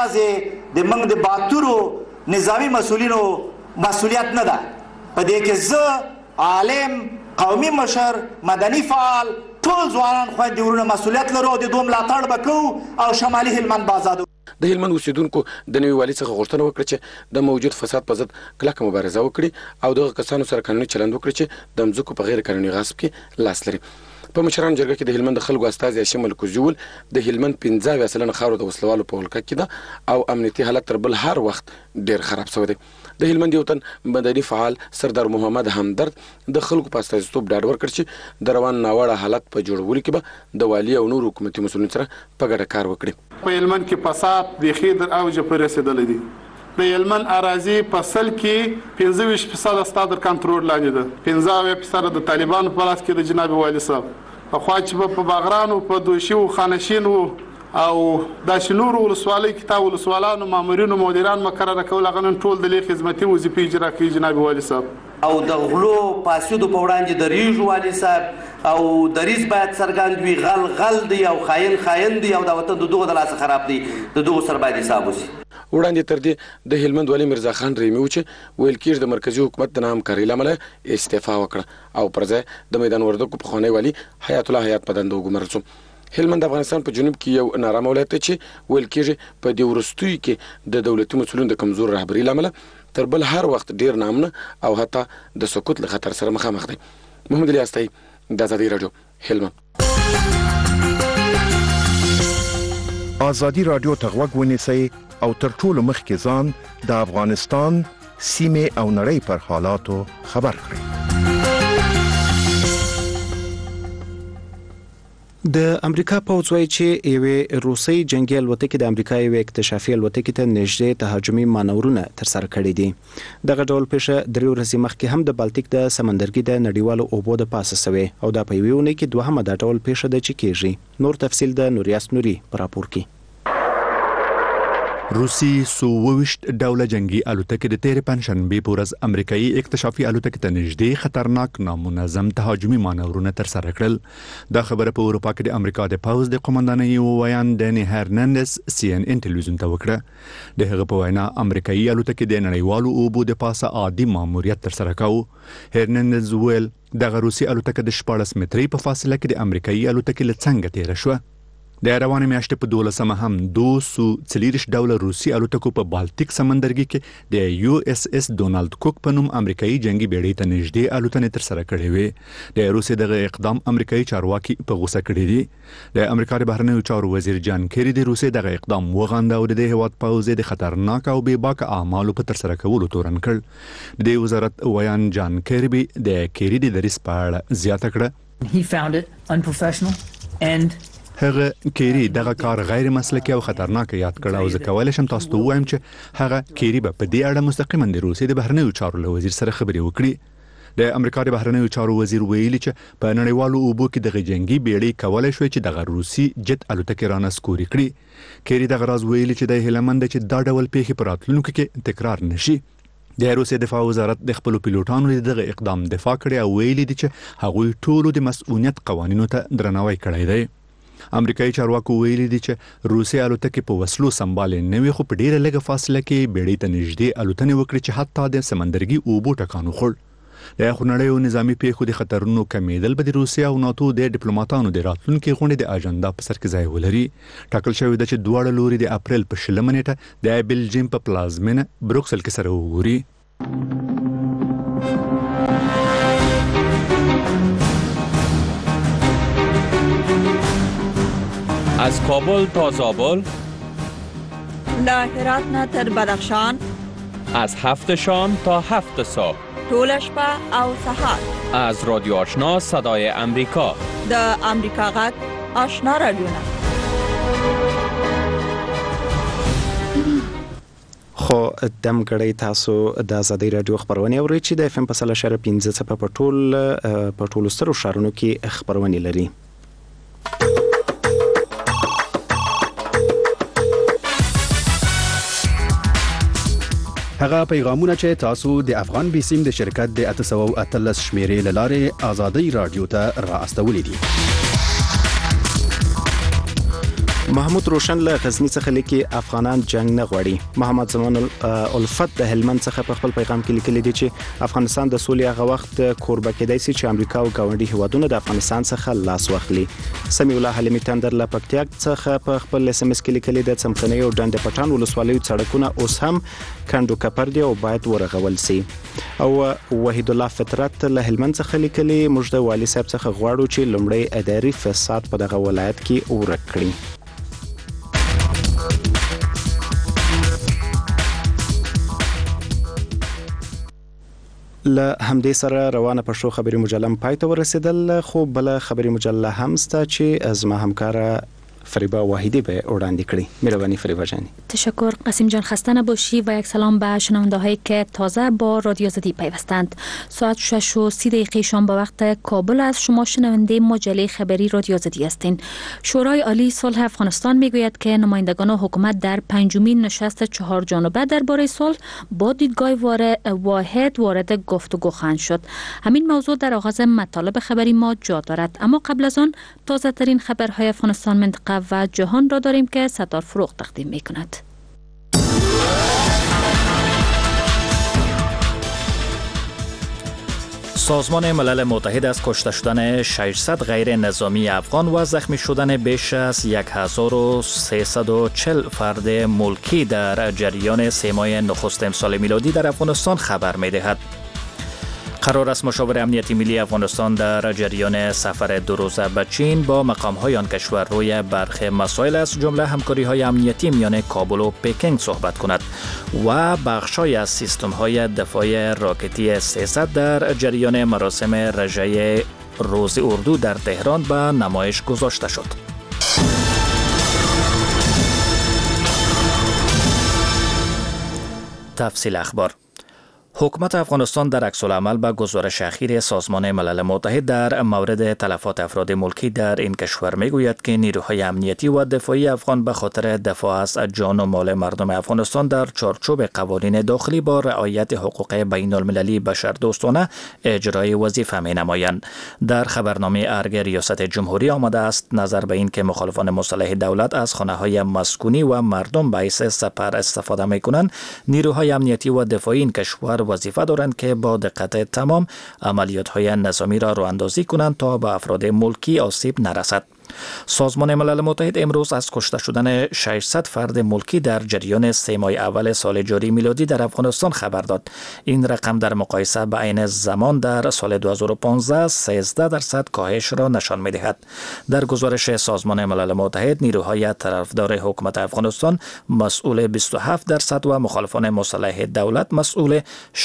یوازې د من د باتورو نظامی مسؤلینو مسؤلیت نه ده. په دې کې زه عالم قومي مشر مدني فعال ټول ځوانان خویندې ورونه مسؤلیت لرو د دوی ملاتړ به کوو او شمالي هلمند به ازادو. د هلمند اوسیدونکو د نوي والي څخه غوښتنه وکړه چې د موجود فساد په ضد کلکه مبارزه وکړي او دغه کسانو سره قانوني چلند وکړي چې د مځکو په غیر قانوني غصب کې لاس لري. په مشرانو جرګه کې د هلمند خلکو استازي هاشم الکوزیول د هلمند پنځه اویا سلنه خاورو د وسلوالو په ولکه کې ده او امنیتي حالت تر بل هر وخت ډیر خراب شوی دی. د هلمند یو تن مدني فعال سردار محمد همدرد د خلکو په استازیتوب ډاډ ورکړ چې د روان ناوړه حالت په جوړولو کې به د والي او نور حکومتي مسؤلینو سره په ګډه کار وکړي. په هلمند کې فساد بیخي در اوج په رسیدلی دی. د هلمند اراضي په سل کې پنځه ویشت فیصده ستا تر کنټرول لاندې ده. پنځه اویا فیصده د طالبانو په لاس کې د جناب والي صاحب. پخوا چې په باغرانو په دوشي و خانشین و او داسې نورو ولسوالۍ کې تا ولسوالانو مامورینو مدیران مقرره کول هغه نن ټول د لې خدمتي وظیفې اجرا کوي جناب والي صاحب. او د غلو پاسیدو په وړاندې دریږو والي صاحب او دریز باید څرګند وي غل غل دی او خاين خاين دی او د وطن د دغه د لاسه خراب دی د دغه سره باید حساب وشي. وړاندې تر دې د هلمند والي مرزا خان ریمي و چې ویل کېږي د مرکزي حکومت د ناهمکارۍ له امله استعفا وکړه او پر ځای د میدان وردګو پخوانی والي حیات الله حیات په دنده وګمارل شو. هلمند افغانستان په جنوب کې یو نارامه ولایت دی چې ویل کېږي په دې وروستیو کې د دولتي مسؤلینو د کمزور رهبرۍ له امله تر بل هر وخت ډیر نامنه او حتی د سقوط له خطر سره مخامخ دی. محمد علي استای د ازادي رادیو هلمند. ازادي رادیو ته غوږ ونیسئ او تر ټولو مخکې ځان د افغانستان سیمې او نړۍ پر حالاتو خبر کړئ. د امریکا پوځ وايي چې یوې روسي جنگي الوتکې د امریکا یوې اکتشافي الوتکې ته نږدې تهاجمي مانورونه ترسره کړي دي. دغه ډول پیښه درې ورځې مخکې هم د بالتیک د سمندرګي د نړیوالو اوبو د پاسه سوې او دا په یوې اونۍ کې دوهمه دا ډول پیښه ده چې کیږي. نور تفصیل د نوریاس نوري په راپور کې. روسي سووشت ډوله جنگي الوتکې د تیر پنځشنبه په ورځ امریکایي اکتشافي الوتکې ته نږدې خطرناک نامنظم تهاجمي مانورونه ترسره کړل. دا خبره په اروپا کې د امریکا د پوځ د قومندانۍ ویان ډني هرناندز سی ان ان ټلویزیون ته وکړه. د هغه په وینا امریکایي الوتکې د نړیوالو اوبو د پاسه عادي ماموریت ترسره کاوه. هرناندز ویل دغه روسي الوتکه د شپاړس مترۍ په فاصله کې د امریکایي الوتکې له څنګه تیره شوه. د روانې میاشتې په دولسمه هم دو سو څلېرویشت ډوله روسي الوتکو په بالتیک سمندرګي کې د یو اس اس ډونالد کوک په نوم امریکایي جنگي بیړۍ ته نږدې الوتنې ترسره کړې وې. د روسي دغه اقدام امریکایي چارواکي په غوسه کړي دي. د امریکا د بهرنیو چارو وزیر جان کیری د روسي دغه اقدام وغنده او د دې هیواد پوځ د خطرناک او بې باکه اعمالو په ترسره کولو تورن کړ. د وزارت ویان جان کیربي د کیری د دریس په اړه زیاته کړه. He found it unprofessional and هغه کیری دغه کار غیر مسلکی او خطرناک یاد کړ او زه کولای شم تاسو ته ووایم چې هغه کیری به په دې اړه مستقیما د روسي د بهرنیو چارو له وزیر سره خبرې وکړي. د امریکا د بهرنیو چارو وزیر ویلي چې په نړیوالو اوبو کې دغه جنگي بیړۍ کولای شوی چې دغه روسي جت الوتکې رانسکوري کړي. کیری دغه راز ویلي چې د هلمند چې دا ډول پیښې په راتلونکو کې تکرار نشي. د روسي دفاع وزارت د خپل پیلوټانو دغه اقدام دفاع کړي او ویلي دي چې هغوی ټولو د مسؤلیت قوانینو ته درناوی کړی دی. امریکایي چارواکو ویلي دي چې روسي الوتکې په وسلو سمبالې نه وي خو په ډیره لږه فاصله کې بیړۍ ته نږدې الوتنې وکړي چې حتی د سمندرګي اوبو ټکان وخوړ. د خونړیو نظامی پیښو د خطرونو کمیدل به د روسیا او ناتو د ډیپلوماټانو د راتلونکي غونډې د اجنډا په سر کې ځای ولري. ټاکل شوی ده چې دواړه لوري د اپریل په شلمه نیټه د بلجیم په پلازمینه بروکسل کې سره وګوري. از کابل تا زابل، له هرات نه تر بدخشان، از هفت شام تا هفت صبح، طول شپه او سحر، از رادیو آشنا صدای امریکا، د امریکا غږ آشنا رادیو. خو دم غړی تاسو د ازادي رادیو خبرونه اورئ چې د اف ام په سل اشاره پنځه څخه په ټول په ټولو سترو شهرونو کې خبرونه لري. هغه پیغامونه چې تاسو د افغان بیسیم د شرکت د اته سوه او اتلس شمیرې له لارې ازادي رادیو ته را استولې دي. محمود روشن له غزنی څخه لیکي افغانان جنگ نه غواړي. محمد زمان الفت د هلمند څخه په خپل پیغام کې لیکلي دي چې افغانستان د سولې هغه وخت کوربه کېدای شي چې امریکا او ګاونډي هیوادونه د افغانستان څخه لاس واخلي. سمیع الله حلیمی تندر له پکتیک څخه په خپل اس ام اس کې لیکلي د څمکني او ډنډ پټان ولسوالیو سړکونه اوس هم کندو کپر دي او باید ورغول شي. او وحید الله فطرت له هلمند څخه لیکلي موږ د والي صاحب څخه غواړو چې لومړی اداري فساد په دغه ولایت کې ورک کړي. له همدې سره روانه پښتو خبري مجله پای ته ورسېدل، خو بل خبري مجله هم ستا چې از ما همکاره فریبا واحدی به وړاندې کړي. مهربانی فریبا جان. تشکر قاسم جان، خسته نباشی و یک سلام به شنونده هایی که تازه با رادیو آزادی پیوستند. ساعت شش و سی دقیقه شام به وقت کابل از شما شنونده مجله خبری رادیو آزادی هستین. شورای عالی صلح افغانستان میگوید که نمایندگان حکومت در پنجمین نشست چهار جانبه درباره صلح با دیدگاه واحد وارد گفتگو خواهند شد. همین موضوع در آغاز مطالب خبری ما جا دارد، اما قبل از آن تازه ترین خبرهای افغانستان، منطقه و جهان را داریم که ستار فروغ تقدیم می کند. سازمان ملل متحد از کشته شدن ششصد غیر نظامی افغان و زخمی شدن بیش از هزار و سیصد و چهل فرد ملکی در جریان سه ماه نخست امسال میلادی در افغانستان خبر می دهد. قرار است مشاور امنیتی ملی افغانستان در جریان سفر دو روزه به چین با مقام‌های آن کشور روی برخی مسائل از جمله همکاری‌های امنیتی میان کابل و پکینگ صحبت کند و بخش‌های از سیستم‌های دفاع راکتی سیصد در جریان مراسم رژه روز اردو در تهران به نمایش گذاشته شد. تفصیل اخبار. حکومت افغانستان در عکس العمل به گزارش اخیر سازمان ملل متحد در مورد تلفات افراد ملکی در این کشور میگوید که نیروهای امنیتی و دفاعی افغان به خاطر دفاع از جان و مال مردم افغانستان در چارچوب قوانین داخلی با رعایت حقوق بین المللی بشردوستانه اجرای وظیفه می نمایند. در خبرنامه ارگ ریاست جمهوری آمده است نظر به این که مخالفان مسلح دولت از خانه های مسکونی و مردم باعث سپر استفاده می کنند، نیروهای امنیتی و دفاعی این کشور وظیفه دارند که با دقت تمام عملیات‌های نظامی را راه‌اندازی کنند تا به افراد ملکی آسیب نرسد. سازمان ملل متحد امروز از کشته شدن ششصد فرد ملکی در جریان سه ماه اول سال جاری میلادی در افغانستان خبر داد. این رقم در مقایسه با عین زمان در سال دو هزار و پانزده سیزده درصد کاهش را نشان می‌دهد. در گزارش سازمان ملل متحد، نیروهای طرفدار حکومت افغانستان مسئول بیست و هفت درصد و مخالفان مسلح دولت مسئول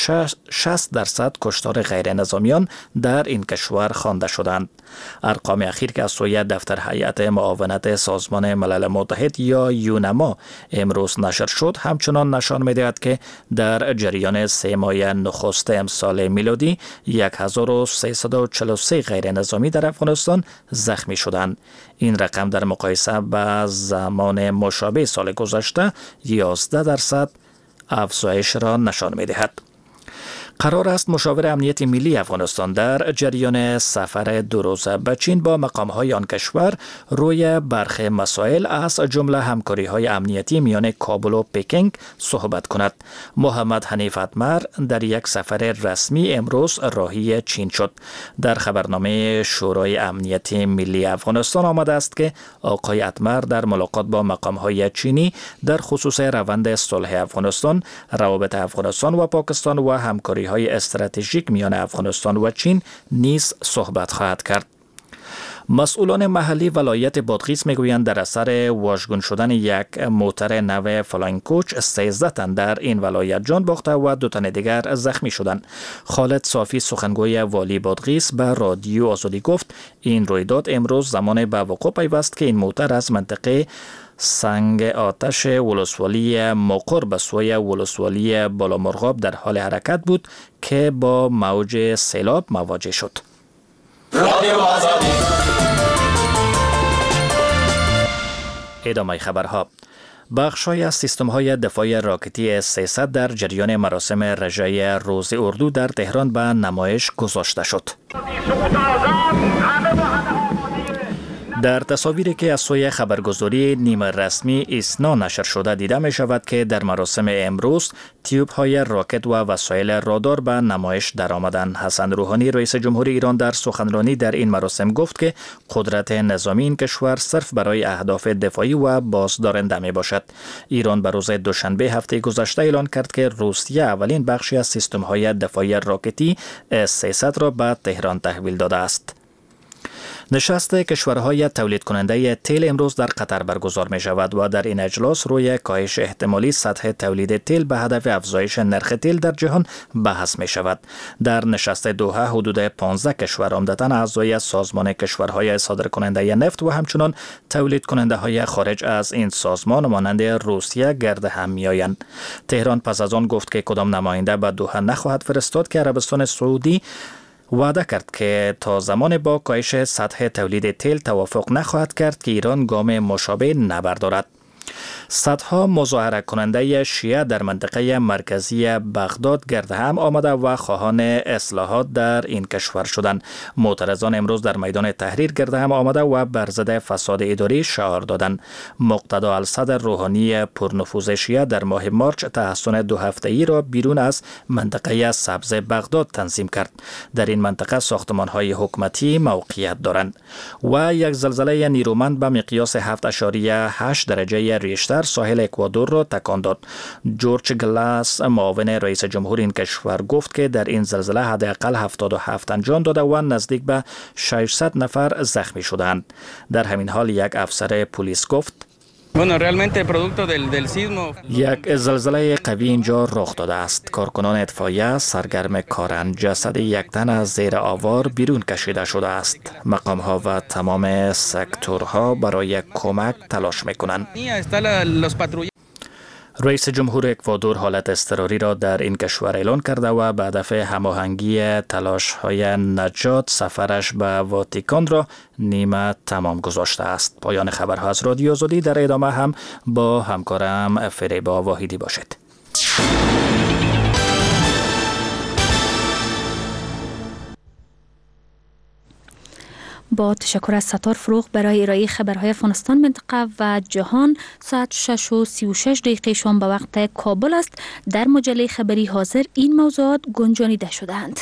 شصت درصد کشتار غیر نظامیان در این کشور خوانده شدند. ارقام اخیر که از سوی دفتر هیئت معاونت سازمان ملل متحد یا یونما امروز نشر شد همچنان نشان می‌دهد که در جریان سه ماه نخست امسال میلادی هزار و سیصد و چهل و سه غیر نظامی در افغانستان زخمی شدند. این رقم در مقایسه با زمان مشابه سال گذشته یازده درصد افزایش را نشان می‌دهد. قرار است مشاور امنیت ملی افغانستان در جریان سفر دو روزه به چین با مقام‌های آن کشور روی برخی مسائل از جمله همکاری‌های امنیتی میان کابل و پکینگ صحبت کند. محمد حنیف اتمر در یک سفر رسمی امروز راهی چین شد. در خبرنامه شورای امنیت ملی افغانستان آمده است که آقای اتمر در ملاقات با مقام‌های چینی در خصوص روند صلح افغانستان، روابط افغانستان و پاکستان و همکاری های استراتژیک میان افغانستان و چین نیز صحبت خواهد کرد. مسئولان محلی ولایت بادغیس میگویند در اثر واژگون شدن یک موتر نو فلاین کوچ سیزده تن در این ولایت جان باخته و دو تن دیگر زخمی شدند. خالد صافی سخنگوی والی بادغیس به رادیو آزادی گفت این رویداد امروز زمان به وقوع پیوست که این موتر از منطقه سنگ آتش ولسوالی مقر به سوی ولسوالی بالامرغاب در حال حرکت بود که با موج سیلاب مواجه شد. ادامه خبرها. بخش‌های از سیستم‌های دفاع راکتی سیصد در جریان مراسم رژه روز اردو در تهران به نمایش گذاشته شد. در تصاویری که از سوی خبرگزاری نیمه رسمی ایسنا نشر شده دیده می شود که در مراسم امروز تیوب های راکت و وسایل رادار به نمایش در آمدند. حسن روحانی رئیس جمهور ایران در سخنرانی در این مراسم گفت که قدرت نظامی این کشور صرف برای اهداف دفاعی و بازدارنده می باشد. ایران به روز دوشنبه هفته گذشته اعلان کرد که روسیه اولین بخشی از سیستم های دفاعی راکتی اس سیصد را به تهران تحویل داده است. نشست کشورهای تولید کننده تیل امروز در قطر برگزار می شود و در این اجلاس روی کاهش احتمالی سطح تولید تیل به هدف افزایش نرخ تیل در جهان بحث می شود. در نشست دوحه حدود پانزده کشور عمدتاً اعضای سازمان کشورهای صادرکننده نفت و همچنان تولید کننده های خارج از این سازمان مانند روسیه گرد هم می آیند. تهران پس از آن گفت که کدام نماینده به دوحه نخواهد فرستاد که عربستان سعودی وعده کرد که تا زمان با کاهش سطح تولید تیل توافق نخواهد کرد که ایران گام مشابه نبردارد. صدها مظاهره کننده شیعه در منطقه مرکزی بغداد گرد هم آمده و خواهان اصلاحات در این کشور شدند. معترضان امروز در میدان تحریر گرد هم آمده و بر ضد فساد اداری شعار دادند. مقتدی الصدر روحانی پرنفوذ شیعه در ماه مارچ تحصن دو هفته‌ای را بیرون از منطقه سبز بغداد تنظیم کرد. در این منطقه ساختمان‌های حکومتی موقعیت دارند و یک زلزله نیرومند به مقیاس هفت اشاریه هشت درجه ریشتر ساحل اکوادور را تکان داد. جورج گلاس معاون رئیس جمهور این کشور گفت که در این زلزله حداقل هفتاد و هفت جان داده و نزدیک به ششصد نفر زخمی شدند. در همین حال یک افسر پلیس گفت یک زلزله قوی اینجا رخ داده است. کارکنان اطفائیه سرگرم کارند. جسد یک تن از زیر آوار بیرون کشیده شده است. مقام ها و تمام سکتورها برای کمک تلاش میکنند. رئیس جمهور اکوادور حالت اضطراری را در این کشور اعلان کرده و به هدف هماهنگی تلاش‌های نجات سفرش به واتیکان را نیمه تمام گذاشته است. پایان خبرها از رادیو آزادی. در ادامه هم با همکارم فریبا واحدی باشید. با تشکر از ستار فروغ برای ارائه خبرهای افغانستان، منطقه و جهان. ساعت شش و سی و شش دقیقه شام به وقت کابل است. در مجله خبری حاضر این موضوعات گنجانیده شده‌اند.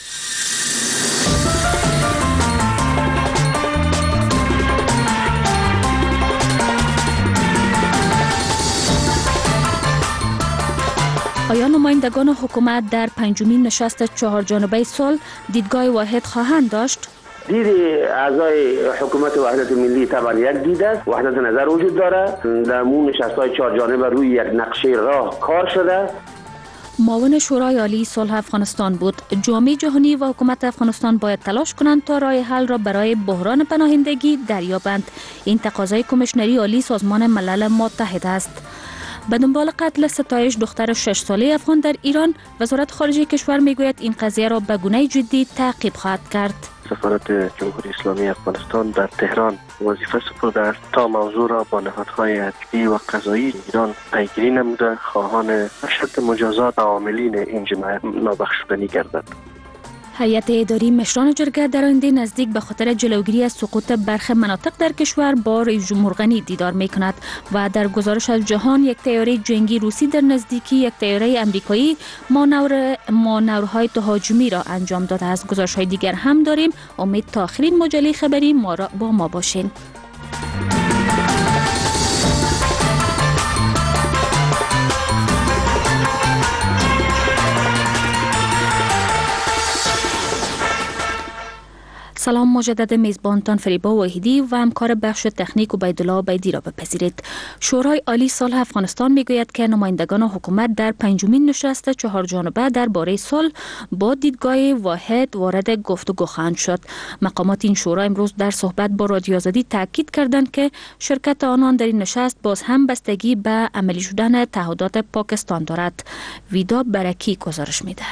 آیا نمایندگان حکومت در پنجمین نشست چهار جانبه صلح دیدگاه واحد خواهند داشت؟ دید اعضای حکومت وحدت ملی طبعا یک دید است، وحدت نظر وجود داره. در مون نشست‌های چهار جانبه روی یک نقشه راه کار شده. معاون شورای عالی صلح افغانستان بود. جامعه جهانی و حکومت افغانستان باید تلاش کنند تا راه حل را برای بحران پناهندگی دریابند. این تقاضای کمیشنری عالی سازمان ملل متحد است. به دنبال قتل ستایش دختر شش ساله افغان در ایران، وزارت خارجه کشور میگوید این قضیه را به گونه جدی تعقیب خواهد کرد. سفارت جمهوری اسلامی افغانستان در تهران وظیفه سپرده است تا موضوع را با نهادهای عدلی و قضایی ایران پیگیری نموده خواهان اشد مجازات عاملین این جنایت نابخشودنی گردد. هیئت اداری مشران جرگه در آینده نزدیک به خاطر جلوگیری از سقوط برخی مناطق در کشور با رئیس جمهور غنی دیدار می کند و در گزارش از جهان یک طیاره جنگی روسی در نزدیکی یک طیاره امریکایی مانور مانورهای تهاجمی را انجام داده است. گزارش های دیگر هم داریم. امید تا آخرین مجله خبری ما را با ما باشین. سلام، مجدد میزبانتان فریبا واحدی و همکار بخش تکنیک عبیدالله بیدی را بپذیرید. شورای عالی صلح افغانستان میگوید که نمایندگان حکومت در پنجمین نشست چهار جانبه درباره صلح با دیدگاه واحد وارد گفتگو خواهند شد. مقامات این شورا امروز در صحبت با رادیو آزادی تاکید کردند که شرکت آنان در این نشست باز هم بستگی به عملی شدن تعهدات پاکستان دارد. ویدا برکی گزارش میدهد.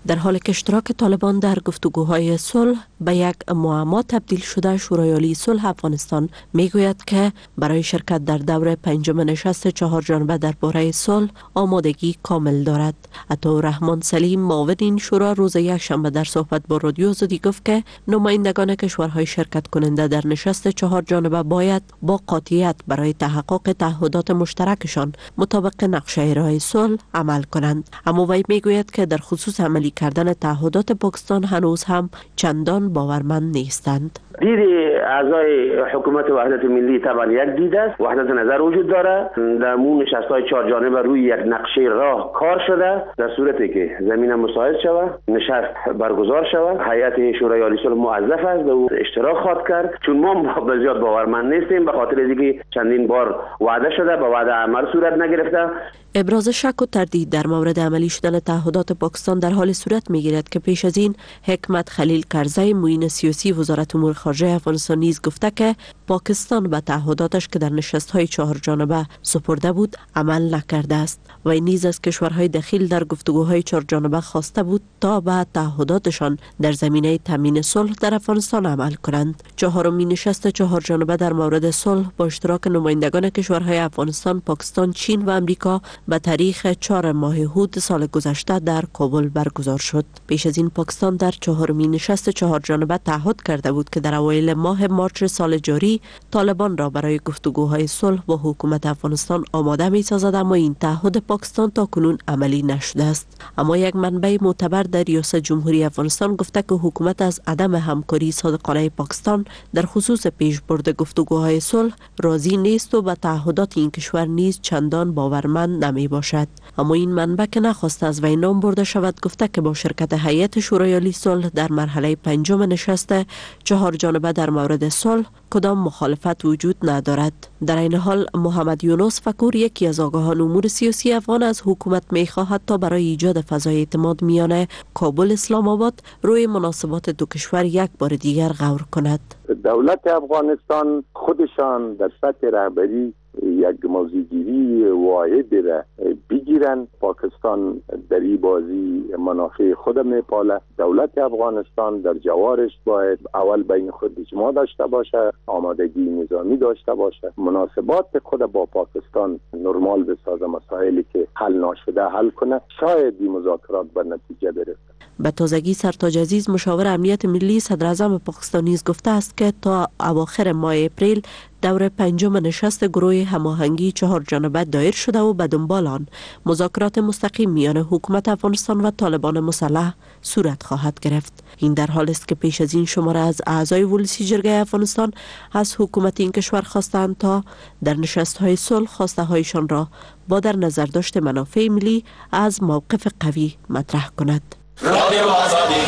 در حالی که اشتراک طالبان در گفتگوهای صلح به یک معما تبدیل شده، شورای عالی صلح افغانستان میگوید که برای شرکت در دور پنجم نشست چهار جانبه درباره صلح آمادگی کامل دارد. عطاالرحمن سلیم معاون این شورا روز یکشنبه در صحبت با رادیو آزادی گفت که نمایندگان کشورهای شرکت کننده در نشست چهار جانبه باید با قاطعیت برای تحقق تعهدات مشترکشان مطابق نقشه راه صلح عمل کنند. اما وی میگوید که در خصوص عملی کردن تعهدات پاکستان هنوز هم چندان باورمند نیستند. دید اعضای حکومت وحدت ملی طبعا یک دید است، وحدت نظر وجود داره. در مون نشست‌های چهار جانبه روی یک نقشه راه کار شده. در صورتی که زمین مساعد شود، نشست برگزار شود، هیئت شورای عالی صلح موظف است و اشتراک خواهد کرد. چون ما به زیاد باورمند نیستیم به خاطر اینکه چندین بار وعده شده به وعده عمل صورت نگرفته. ابراز شک و تردید در مورد عملی شدن تعهدات پاکستان در حال صورت میگیرد که پیش از این حکمت خلیل کرزی معین سیاسی وزارت امور خارجه افغانستان نیز گفته که پاکستان به تعهداتش که در نشست‌های چهار جانبه سپرده بود عمل نکرده است. و نیز از کشورهای دخیل در گفتگوهای چهار جانبه خواسته بود تا به تعهداتشان در زمینه تامین صلح در افغانستان عمل کنند. چهارمین نشست چهار جانبه در مورد صلح با اشتراک نمایندگان کشورهای افغانستان، پاکستان، چین و امریکا به تاریخ چهار ماه هود سال گذشته در کابل برگزار شد. پیش از این پاکستان در چهارمین نشست چهار جانبه تعهد کرده بود که در اوایل ماه مارچ سال جاری طالبان را برای گفتگوهای صلح با حکومت افغانستان آماده می‌سازد، اما این تعهد پاکستان تا کنون عملی نشده است. اما یک منبع معتبر در ریاست جمهوری افغانستان گفته که حکومت از عدم همکاری صادقانه پاکستان در خصوص پیشبرد گفتگوهای صلح راضی نیست و به تعهدات این کشور نیز چندان باورمند نمی باشد. اما این منبع که نخواست از وی نام برده شود گفته که با شرکت هیئت شورای عالی صلح در مرحله پنجم نشست چهار جانبه در مورد صلح کدام مخالفت وجود ندارد. در این حال محمد یونس فکور، یکی از آگاهان امور سیاسی افغان، از حکومت می‌خواهد تا برای ایجاد فضای اعتماد میان کابل اسلام آباد روی مناسبات دو کشور یک بار دیگر غور کند. دولت افغانستان خودشان در سطح رهبری یک موضوعگیری واحد را بگیرن. پاکستان در این بازی منافع خود میپاله. دولت افغانستان در جوارش باید اول بین خود اجماع داشته باشه، آمادگی نظامی داشته باشه، مناسبات خود با پاکستان نرمال بسازه، مسائلی که حل نشده حل کنه، شاید این مذاکرات به نتیجه برسه. به تازگی سرتاج عزیز، مشاور امنیت ملی صدر اعظم پاکستان، نیز گفته است که تا اواخر ماه اپریل دور پنجم نشست گروه هماهنگی چهار جانبه دایر شده و به دنبال آن مذاکرات مستقیم میان حکومت افغانستان و طالبان مسلح صورت خواهد گرفت. این در حالی است که پیش از این شماره از اعضای ولسی جرگه افغانستان از حکومت این کشور خواستند تا در نشست‌های صلح خواسته هایشان را با در نظر داشت منافع ملی از موقف قوی مطرح کند. رادیو آزادی.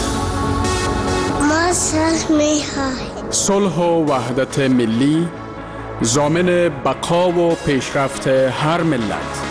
ما صلح می‌خواهیم. صلح و وحدت ملی ضامن بقا و پیشرفت هر ملت.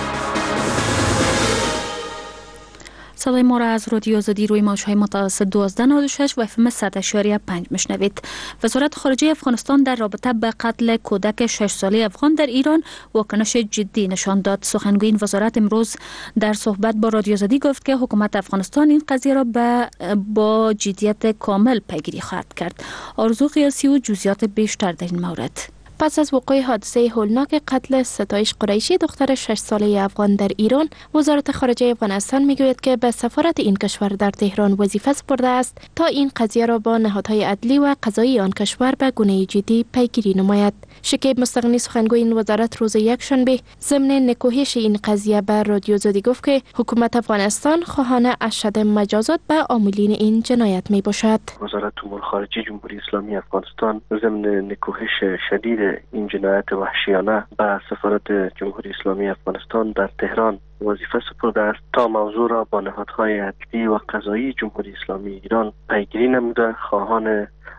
صدای ما را از رادیو آزادی روی موج‌های متوسط دوازده نود و شش و اف ام صد اشاریه پنج میشنوید. وزارت خارجه افغانستان در رابطه به قتل کودک شش ساله افغان در ایران واکنش جدی نشان داد. سخنگوی وزارت امروز در صحبت با رادیو آزادی گفت که حکومت افغانستان این قضیه را با جدیت کامل پیگیری خواهد کرد. آرزو قیاسی و جزئیات بیشتر در این مورد. پس از وقوع حادثه هولناک قتل ستایش قریشی دختر شش ساله افغان در ایران، وزارت خارجه افغانستان میگوید که به سفارت این کشور در تهران وظیفه سپرده است تا این قضیه را با نهادهای عدلی و قضایی آن کشور به گونه جدی پیگیری نماید. شکیب مستغنی، سخنگوی این وزارت، روز یکشنبه ضمن نکوهش این قضیه به رادیو آزادی گفت که حکومت افغانستان خواهان اشد مجازات به عاملین این جنایت می باشد. وزارت امور خارجه جمهوری اسلامی افغانستان ضمن نکوهش شدید این جنایت وحشیانه به سفارت جمهوری اسلامی افغانستان در تهران وظیفه سپرده است تا موضوع را با نهادهای عدلی و قضایی جمهوری اسلامی ایران پیگیری نموده خواهان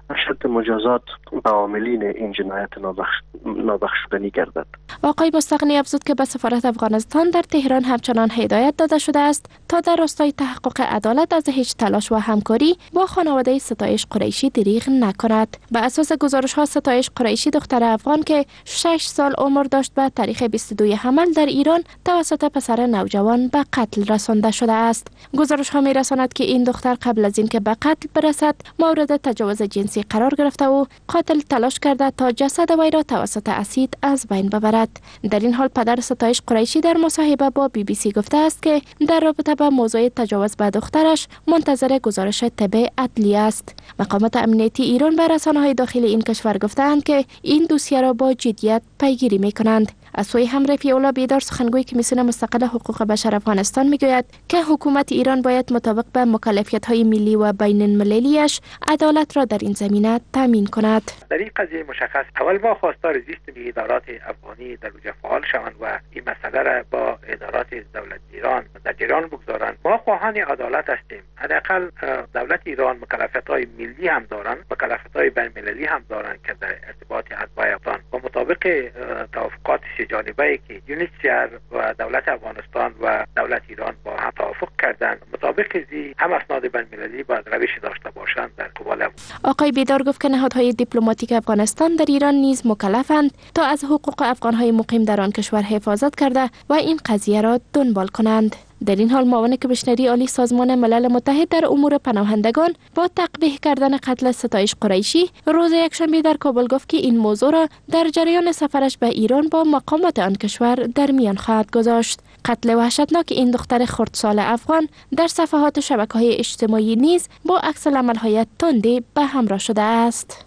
اشد مجازات به عاملین این جنایت نابخش... نابخشودنی گردد. آقای مستغنی افزود که به سفارت افغانستان در تهران همچنان هدایت داده شده است تا در راستای تحقق عدالت از هیچ تلاش و همکاری با خانواده ستایش قریشی دریغ نکند. به اساس گزارش ها ستایش قریشی دختر افغان که شش سال عمر داشت به تاریخ بیست و دو حمل در ایران توسط پسر نوجوان به قتل رسانده شده است. گزارش ها می رساند که این دختر قبل از اینکه به قتل برسد مورد تجاوز جنسی قرار گرفته و قاتل تلاش کرده تا جسد وی را توسط اسید از بین ببرد. در این حال پدر ستایش قریشی در مصاحبه با بی بی سی گفته است که در رابطه با موضوع تجاوز به دخترش منتظر گزارش طب عدلی است. مقامات امنیتی ایران به رسانه‌های داخلی این کشور گفتند که این دوسیه را با جدیت پیگیری می‌کنند. از سوی هم رفیع الله بیدار سخنگوی کمیسیون مستقل حقوق بشر افغانستان میگوید که حکومت ایران باید مطابق به مکلفیت‌های ملی و بین المللیش عدالت را در این زمینه تامین کند. در این قضیه مشخص اول ما خواستار زیست ادارات افغانی در وجه فعال شوند و این مسئله را با ادارات دولت ایران در جریان بگذارند. ما خواهان عدالت هستیم. حداقل دولت ایران مکلفیت‌های ملی هم دارند، مکلفیت‌های بین المللی هم دارند که در ارتباط اتباع و مطابق توافقات جانبه که یونیسیار و دولت افغانستان و دولت ایران با هم توافق کردند مطابق زی هم اسناد بین المللی باید روش داشته باشند در قبال. آقای بیدار گفت که نهادهای دیپلماتیک افغانستان در ایران نیز مکلفند تا از حقوق افغانهای مقیم در آن کشور حفاظت کرده و این قضیه را دنبال کنند. در این حال معاون کمیشنری عالی سازمان ملل متحد در امور پناهندگان با تقبیح کردن قتل ستایش قریشی روز یکشنبه در کابل گفت که این موضوع را در جریان سفرش به ایران با مقامات آن کشور در میان خواهد گذاشت. قتل وحشتناک این دختر خردسال افغان در صفحات شبکه‌های اجتماعی نیز با عکس‌العمل‌های تندی به همراه شده است.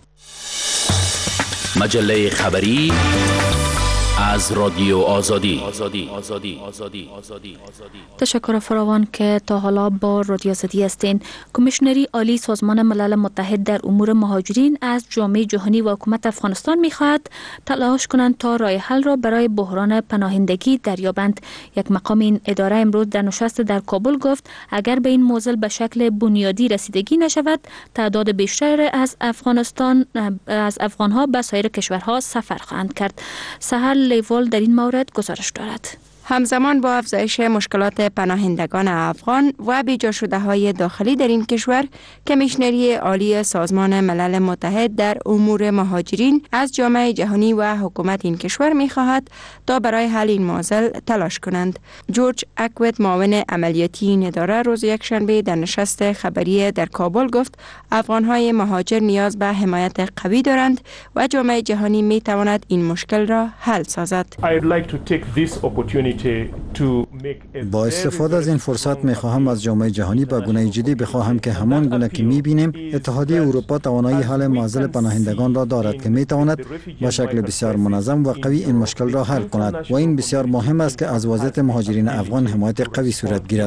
مجله خبری از رادیو آزادی. آزادی. آزادی. آزادی. آزادی. تشکر فراوان که تا حالا با رادیو آزادی هستین. کمیشنری عالی سازمان ملل متحد در امور مهاجرین از جامعه جهانی و حکومت افغانستان می‌خواهد تلاش کنند تا راه حل را برای بحران پناهندگی دریابند. یک مقام این اداره امروز در نشست در کابل گفت اگر به این موضوع به شکل بنیادی رسیدگی نشود تعداد بیشتر از افغانستان از افغان‌ها به سایر کشورها سفر خواهند کرد. سحر لیوال در این مورد گزارش دارد. همزمان با افزایش مشکلات پناهندگان افغان و بیجا شده های داخلی در این کشور، کمیشنری عالی سازمان ملل متحد در امور مهاجرین از جامعه جهانی و حکومت این کشور می خواهد تا برای حل این معضل تلاش کنند. جورج اکوت معاون عملیاتی این اداره روز یکشنبه در نشست خبری در کابل گفت افغان های مهاجر نیاز به حمایت قوی دارند و جامعه جهانی می تواند این مشکل را حل سازد. با استفاده از این فرصت می خواهم از جامعه جهانی به گونه جدی بخواهم که همان گونه که می بینیم اتحادیه اروپا توانایی حل معضل پناهندگان را دارد که می تواند با شکل بسیار منظم و قوی این مشکل را حل کند و این بسیار مهم است که از وضعیت مهاجرین افغان حمایت قوی صورت گیرد.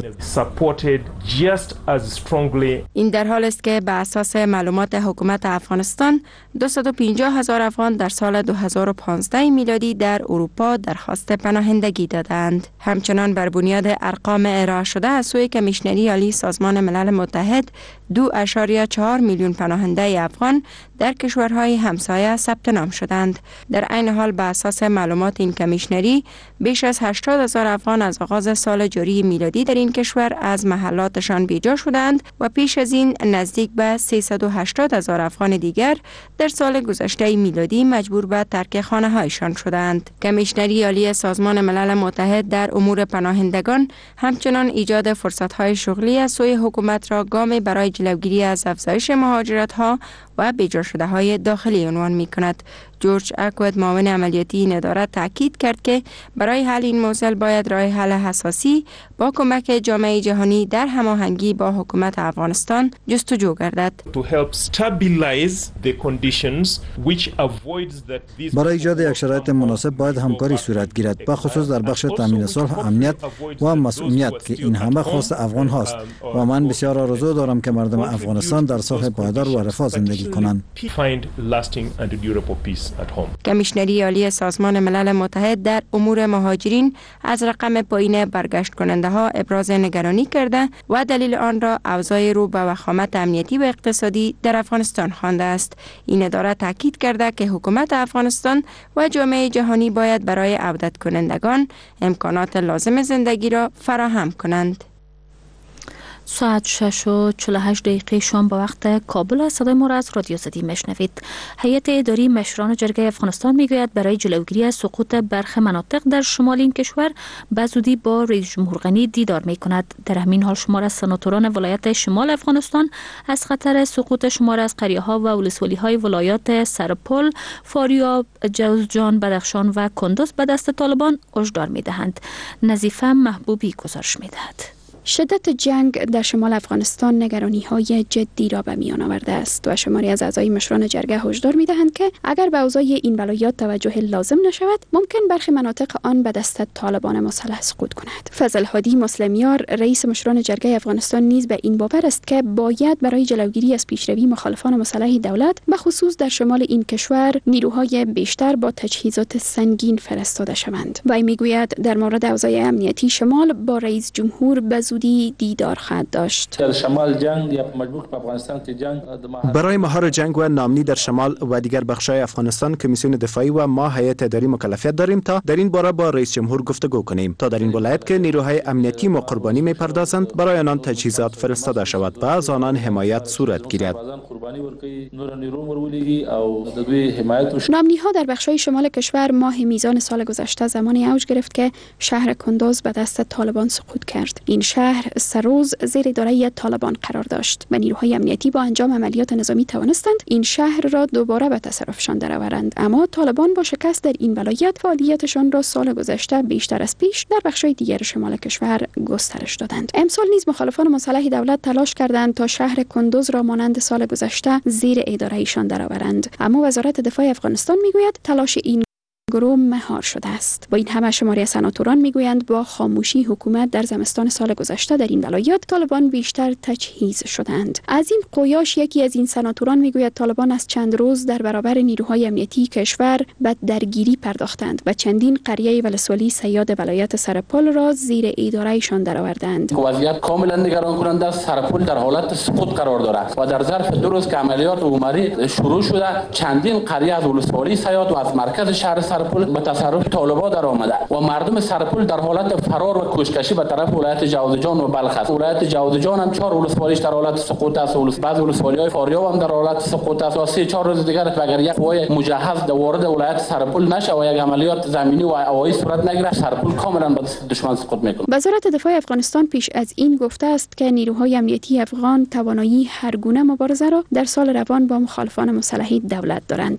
این در حال است که به اساس معلومات حکومت افغانستان دویست و پنجاه هزار افغان در سال دو هزار و پانزده میلادی در اروپا درخواست پناهندگی دادند. همچنان بر بنیاد ارقام ارائه شده از سوی کمیشنری عالی سازمان ملل متحد دو اشاریه چهار میلیون پناهنده افغان در کشورهای همسایه ثبت نام شدند. در عین حال به اساس معلومات این کمیشنری بیش از هشتاد هزار افغان از آغاز سال جاری میلادی در این کشور از محلاتشان بیجا شدند و پیش از این نزدیک به سیصد و هشتاد هزار افغان دیگر در سال گذشته میلادی مجبور به ترک خانه هایشان شدند. کمیشنری عالی سازمان ملل متحد در امور پناهندگان همچنان ایجاد فرصت‌های شغلی از سوی حکومت را گامی برای جلوگیری از افزایش مهاجرت‌ها و بیجا شده های داخلی عنوان می کند. جورج اکوت معاون عملیاتی این اداره تاکید کرد که برای حل این موضوع باید راه حل حساسی با کمک جامعه جهانی در هماهنگی با حکومت افغانستان جستجو گردد. برای ایجاد یک شرایط مناسب باید همکاری صورت گیرد، به خصوص در بخش تامین صلح، امنیت و مسئولیت که این همه خواست افغان هاست و من بسیار آرزو دارم که مردم افغانستان در صلح پایدار و رفاه زندگی کنند. کمیشنری عالی سازمان ملل متحد در امور مهاجرین از رقم پایین برگشت کننده ها ابراز نگرانی کرده و دلیل آن را اوضاع رو به وخامت امنیتی و اقتصادی در افغانستان خوانده است. این اداره تاکید کرده که حکومت افغانستان و جامعه جهانی باید برای عودت کنندگان امکانات لازم زندگی را فراهم کنند. ساعت شش و چهل و هشت دقیقه شام به وقت کابل است. صدای ما را از رادیو زدی میشنوید. هیئت اداری مشران جرگه افغانستان میگوید برای جلوگیری از سقوط برخی مناطق در شمال این کشور به زودی با رئیس جمهور غنی دیدار میکند. در همین حال شمار از سناتوران ولایت شمال افغانستان از خطر سقوط شمار از قریه‌ها و ولسوالی‌های ولایات سرپل، فاریاب، جوزجان، بدخشان و کندوز به دست طالبان هشدار میدهند. نظیفه محبوبی گزارش میدهد. شدت جنگ در شمال افغانستان نگرانی‌های جدی را به میان آورده است و شماری از اعضای مشران جرگه هشدار می‌دهند که اگر به اوضاع این ولایات توجه لازم نشود، ممکن برخی مناطق آن به دست طالبان مسلح سقوط کند. فضل هادی مسلمیار رئیس مشران جرگه افغانستان نیز به این باور است که باید برای جلوگیری از پیشروی مخالفان مسلح دولت به خصوص در شمال این کشور نیروهای بیشتر با تجهیزات سنگین فرستاده شوند. وی می‌گوید در مورد اوضاع امنیتی شمال با رئیس جمهور به دیدار خواهد داشت. در شمال جنگ یا مجبور به افغانستان که جنگ برای مهار جنگ و نامنی در شمال و دیگر بخش‌های افغانستان کمیسیون دفاعی و ما هیئت اداری مکلفیت داریم تا در این باره با رئیس جمهور گفتگو کنیم تا در این ولایت که نیروهای امنیتی ما قربانی می‌پردازند برای آنان تجهیزات فرستاده شود و از آنان حمایت صورت گیرد. نامنی‌ها در بخش‌های شمال کشور ماه میزان سال گذشته زمانی اوج گرفت که شهر کندوز به دست طالبان سقوط کرد. این شهر سه روز زیر اداره طالبان قرار داشت و نیروهای امنیتی با انجام عملیات نظامی توانستند این شهر را دوباره به تصرفشان درآورند، اما طالبان با شکست در این ولایت فعالیتشان را سال گذشته بیشتر از پیش در بخش‌های دیگر شمال کشور گسترش دادند. امسال نیز مخالفان مسلح دولت تلاش کردند تا شهر کندوز را مانند سال گذشته زیر اداره ایشان درآورند، اما وزارت دفاع افغانستان میگوید تلاش این گروه مهار شده است. با این همه شماری از سناتوران میگویند با خاموشی حکومت در زمستان سال گذشته در این ولایات طالبان بیشتر تجهیز شدند. از این قویاش یکی از این سناتوران میگوید طالبان از چند روز در برابر نیروهای امنیتی کشور به درگیری پرداختند و چندین قریه ولسوالی صیاد ولایت سرپل را زیر اداره ایشان درآوردند. وضعیت کاملا نگران کننده است. سرپل در حالت سقوط قرار دارد و در ظرف دو روز که عملیات عمری شروع شده چندین قریه از ولسوالی صیاد و از مرکز شهر سرپل به تصرف طالبان در آمده و مردم سرپل در حالت فرار و کشکشی به طرف ولایت جوزجان و بلخ است. ولایت جوزجان هم چهار ولسوالیش در حالت سقوط است. بعض ولسوالی‌های فاریاب هم در حالت سقوط است. و سه چهار روز دیگر اگر یک قوای مجهز وارد ولایت سرپل نشه و یک عملیات زمینی و هوایی صورت نگیره سرپل کاملا به دشمن سقوط میکنه. وزارت دفاع افغانستان پیش از این گفته است که نیروهای امنیتی افغان توانایی هر گونه مبارزه را در سال روان با مخالفان مسلح دولت دارند.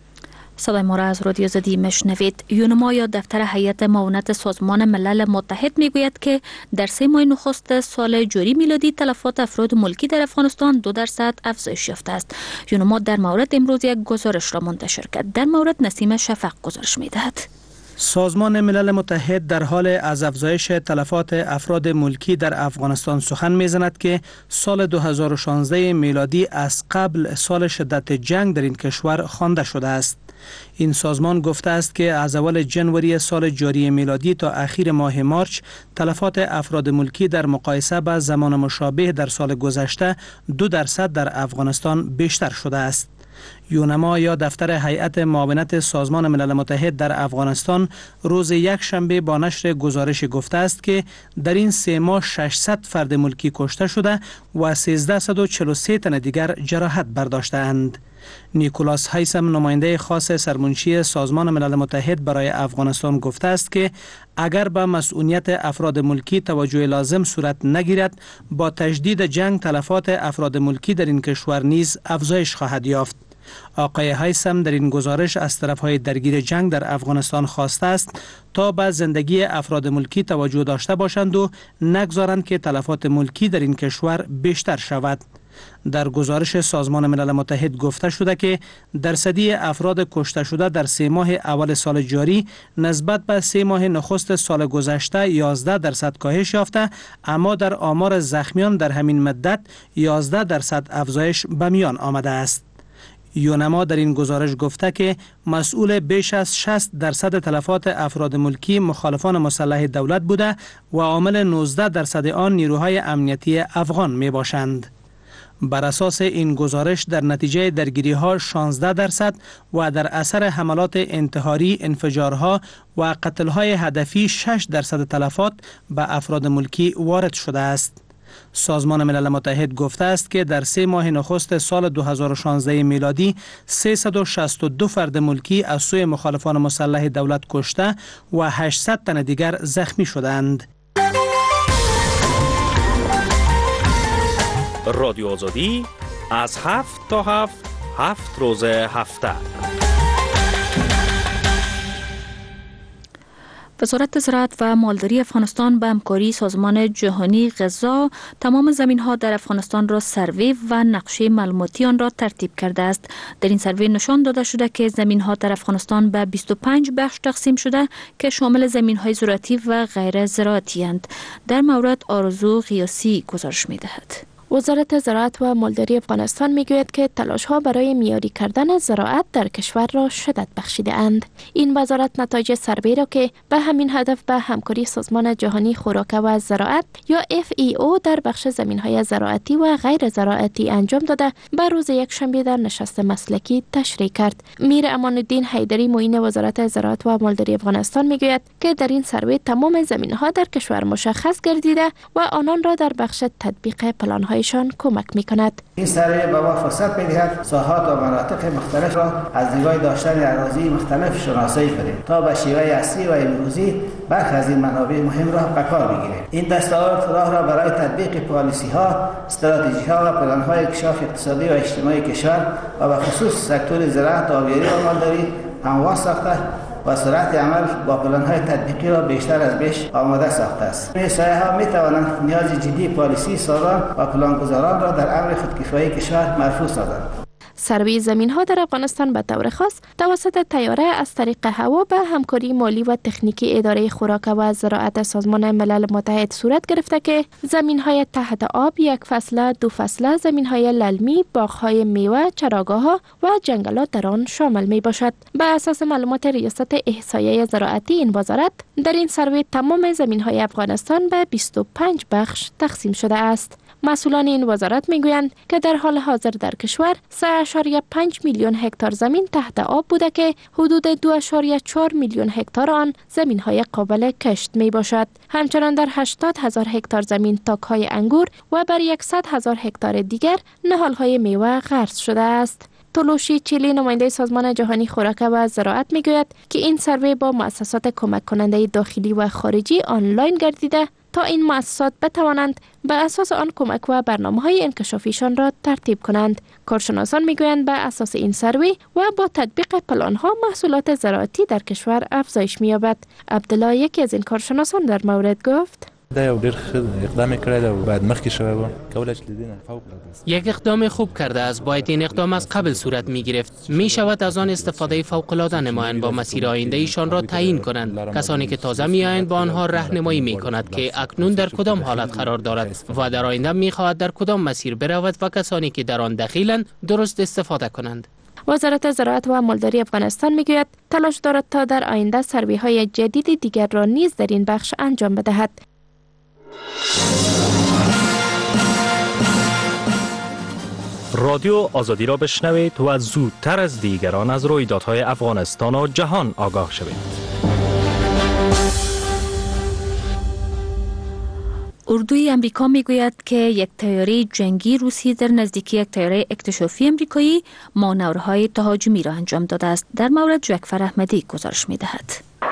صدای ما را از رادیو زدی میشنوید. یونما یا دفتر هیئت معاونت سازمان ملل متحد میگوید که در سه ماه نخست سال جاری میلادی تلفات افراد ملکی در افغانستان دو درصد افزایش یافته است. یونما در مورد امروز یک گزارش را منتشر کرد. در مورد نسیم شفق گزارش میدهد. سازمان ملل متحد در حال از افزایش تلفات افراد ملکی در افغانستان سخن میزند که سال دو هزار و شانزده میلادی از قبل سال شدت جنگ در این کشور خوانده شده است. این سازمان گفته است که از اول جنوری سال جاری میلادی تا اخیر ماه مارچ تلفات افراد ملکی در مقایسه با زمان مشابه در سال گذشته دو درصد در افغانستان بیشتر شده است. یونما یا دفتر هیئت معاونت سازمان ملل متحد در افغانستان روز یک شنبه با نشر گزارش گفته است که در این سه ماه ششصد فرد ملکی کشته شده و سیزده و چهل و سه تن دیگر جراحت برداشته‌اند. نیکولاس هایسم نماینده خاص سرمنشی سازمان ملل متحد برای افغانستان گفته است که اگر به مسئولیت افراد ملکی توجه لازم صورت نگیرد با تجدید جنگ تلفات افراد ملکی در این کشور نیز افزایش خواهد یافت. آقای هایسم در این گزارش از طرفهای درگیر جنگ در افغانستان خواسته است تا به زندگی افراد ملکی توجه داشته باشند و نگذارند که تلفات ملکی در این کشور بیشتر شود. در گزارش سازمان ملل متحد گفته شده که درصدی افراد کشته شده در سه ماه اول سال جاری نسبت به سه ماه نخست سال گذشته یازده درصد کاهش یافته، اما در آمار زخمیان در همین مدت یازده درصد افزایش به میان آمده است. یونما در این گزارش گفته که مسئول بیش از شصت درصد تلفات افراد ملکی مخالفان مسلح دولت بوده و عامل نوزده درصد آن نیروهای امنیتی افغان می باشند. بر اساس این گزارش در نتیجه درگیری ها شانزده درصد و در اثر حملات انتحاری، انفجارها و قتل های هدفی شش درصد تلفات به افراد ملکی وارد شده است. سازمان ملل متحد گفته است که در سه ماه نخست سال دو هزار و شانزده میلادی سیصد و شصت و دو فرد ملکی از سوی مخالفان مسلح دولت کشته و هشتصد تن دیگر زخمی شدند. رادیو آزادی از هفت تا هفت هفت روز هفته. وزارت زراعت و مالداری افغانستان به همکاری سازمان جهانی غذا تمام زمین‌ها در افغانستان را سروی و نقشه معلوماتی آن را ترتیب کرده است. در این سروی نشان داده شده که زمین‌ها در افغانستان به بیست و پنج بخش تقسیم شده که شامل زمین‌های زراعتی و غیر زراعتی اند. در مورد آرزو قیاسی گزارش می‌دهد. وزارت زراعت و مالداری افغانستان میگوید که تلاش‌ها برای معیاری کردن زراعت در کشور را شدت بخشیده اند. این وزارت نتایج سروی را که به همین هدف به همکاری سازمان جهانی خوراک و زراعت یا اف ای او در بخش زمین‌های زراعتی و غیر زراعتی انجام داده به روز یکشنبه در نشست مسلکی تشریح کرد. میر امان الدین حیدری معین وزارت زراعت و مالداری افغانستان میگوید که در این سروی تمام زمین‌ها در کشور مشخص گردیده و آنان را در بخش تطبیق پلان‌های شان کمک می‌کند. این سروی به ما فرصت می‌دهد ساحات و مناطق مختلف را از دیدگاه داشتن اراضی مختلف شناسایی کنیم تا به شیوه اصلی و امروزی برخی از این منابع مهم را به کار بگیریم. این دستاورد راه را برای تطبیق پالیسی‌ها، استراتژی‌ها و پلن‌های اکتشاف اقتصادی و اجتماعی کشور و به خصوص سکتور زراعت، آبیاری و مالداری هموار ساخته و سرعت عمل با پلن‌های تطبیقی را بیشتر از بیش آماده ساخته است. این سایه‌ها می‌توانند نیاز جدی پالیسی سازان و پلانگذاران را در امر خودکفایی کشور مرفوع سازند. سروی زمین‌ها در افغانستان به طور خاص توسط طیاره از طریق هوا به همکاری مالی و تکنیکی اداره خوراک و زراعت سازمان ملل متحد صورت گرفته که زمین‌های تحت آب، یک فصله، دو فصله، زمین‌های للمی، باغ‌های میوه، چراگاه‌ها و جنگلات در آن شامل می‌باشد. به اساس معلومات ریاست احصایه زراعتی این وزارت، در این سروی تمام زمین‌های افغانستان به بیست و پنج بخش تقسیم شده است. مسئولان این وزارت میگویند که در حال حاضر در کشور سه ممیز پنج میلیون هکتار زمین تحت آب بوده که حدود دو ممیز چهار میلیون هکتار آن زمین‌های قابل کشت می باشد. همچنان در هشتاد هزار هکتار زمین تاک‌های انگور و بر صد هزار هکتار دیگر نهال‌های میوه غرس شده است. تولوشی چیلی نماینده سازمان جهانی خوراک و زراعت میگوید که این سروی با مؤسسات کمک کننده داخلی و خارجی آنلاین گردیده تا این مؤسسات بتوانند به اساس آن کمک و برنامه‌های انکشافیشان را ترتیب کنند. کارشناسان میگویند به اساس این سروی و با تطبیق پلان‌ها محصولات زراعتی در کشور افزایش می‌یابد. عبدالله یکی از این کارشناسان در مورد گفت: دا یو ډېر اقدام کړی او باید مخکې شوی و کولای چې لیدنه فوق العاده یک اقدام خوب کرده است. باید این اقدام از قبل صورت می گرفت. می شود از آن استفاده فوق العاده نمایند با مسیر آینده ایشان را تعیین کنند. کسانی که تازه می آیند با آنها راهنمایی می کند که اکنون در کدام حالت قرار دارد و در آینده می خواهد در کدام مسیر برود و کسانی که در آن دخیلند درست استفاده کنند. وزارت زراعت و مالداری افغانستان میگوید تلاش دارد تا در آینده سروی‌های جدید دیگر را نیز در این بخش انجام بدهد. رادیو آزادی را بشنوید و زودتر از دیگران از رویدادهای افغانستان و جهان آگاه شوید. اردوی امریکا میگوید که یک طیاره جنگی روسی در نزدیکی یک طیاره اکتشافی امریکایی مانورهای تهاجمی را انجام داده است. در مورد جعفر احمدی گزارش می‌دهد.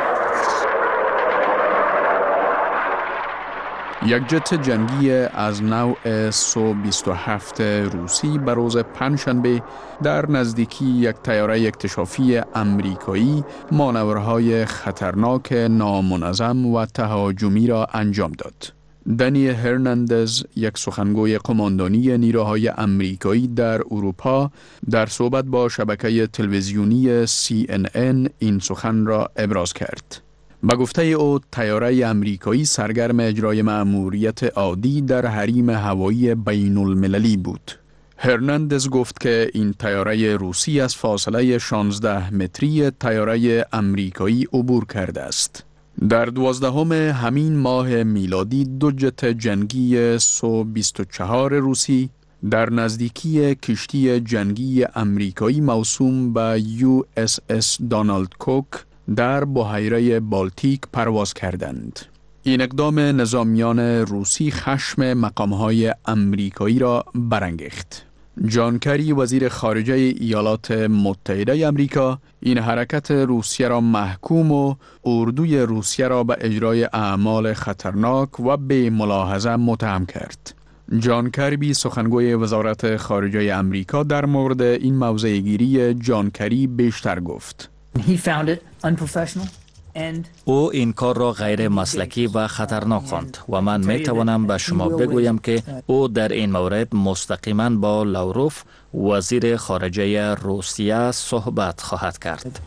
یک جت جنگی از نوع سو بیست و هفت روسی به روز پنجشنبه در نزدیکی یک طیاره اکتشافی امریکایی مانورهای خطرناک، نامنظم و تهاجمی را انجام داد. دنی هرناندز، یک سخنگوی قماندانی نیروهای امریکایی در اروپا، در صحبت با شبکه تلویزیونی سی ان ان این سخن را ابراز کرد. به گفته او طیاره امریکایی سرگرم اجرای مأموریت عادی در حریم هوایی بین المللی بود. هرناندز گفت که این طیاره روسی از فاصله شانزده متری طیاره امریکایی عبور کرده است. در دوازدهم همین ماه میلادی دو جت جنگی سو بیست و چهار روسی در نزدیکی کشتی جنگی امریکایی موسوم به یو اس اس دانالد کوک در بحیره بالتیک پرواز کردند. این اقدام نظامیان روسی خشم مقامهای امریکایی را برانگیخت. جان کری وزیر خارجه ایالات متحده امریکا این حرکت روسیه را محکوم و اردوی روسیه را به اجرای اعمال خطرناک و بی ملاحظه متهم کرد. جان کربی سخنگوی وزارت خارجه امریکا در مورد این موضع گیری جان کری بیشتر گفت. He found it unprofessional. او این کار را غیر مسلکی و خطرناک خواند و من می توانم به شما بگویم که او در این مورد مستقیما با لاوروف وزیر خارجه روسیه صحبت خواهد کرد.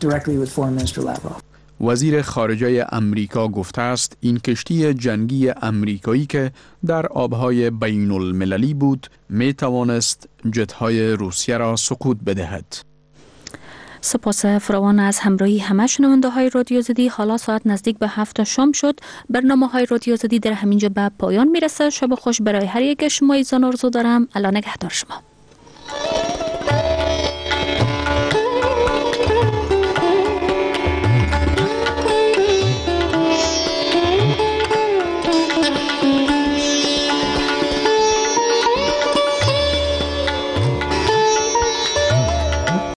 وزیر خارجه امریکا گفته است این کشتی جنگی امریکایی که در آبهای بین المللی بود می توانست جت‌های روسیه را سقوط بدهد. سپاس فراوان از همراهی همه شنونده های رادیو زدی. حالا ساعت نزدیک به هفت شام شد. برنامه های رادیو زدی در همینجا به پایان میرسه. شب خوش برای هر یک شما ایزان آرزو دارم. الله نگهدار شما.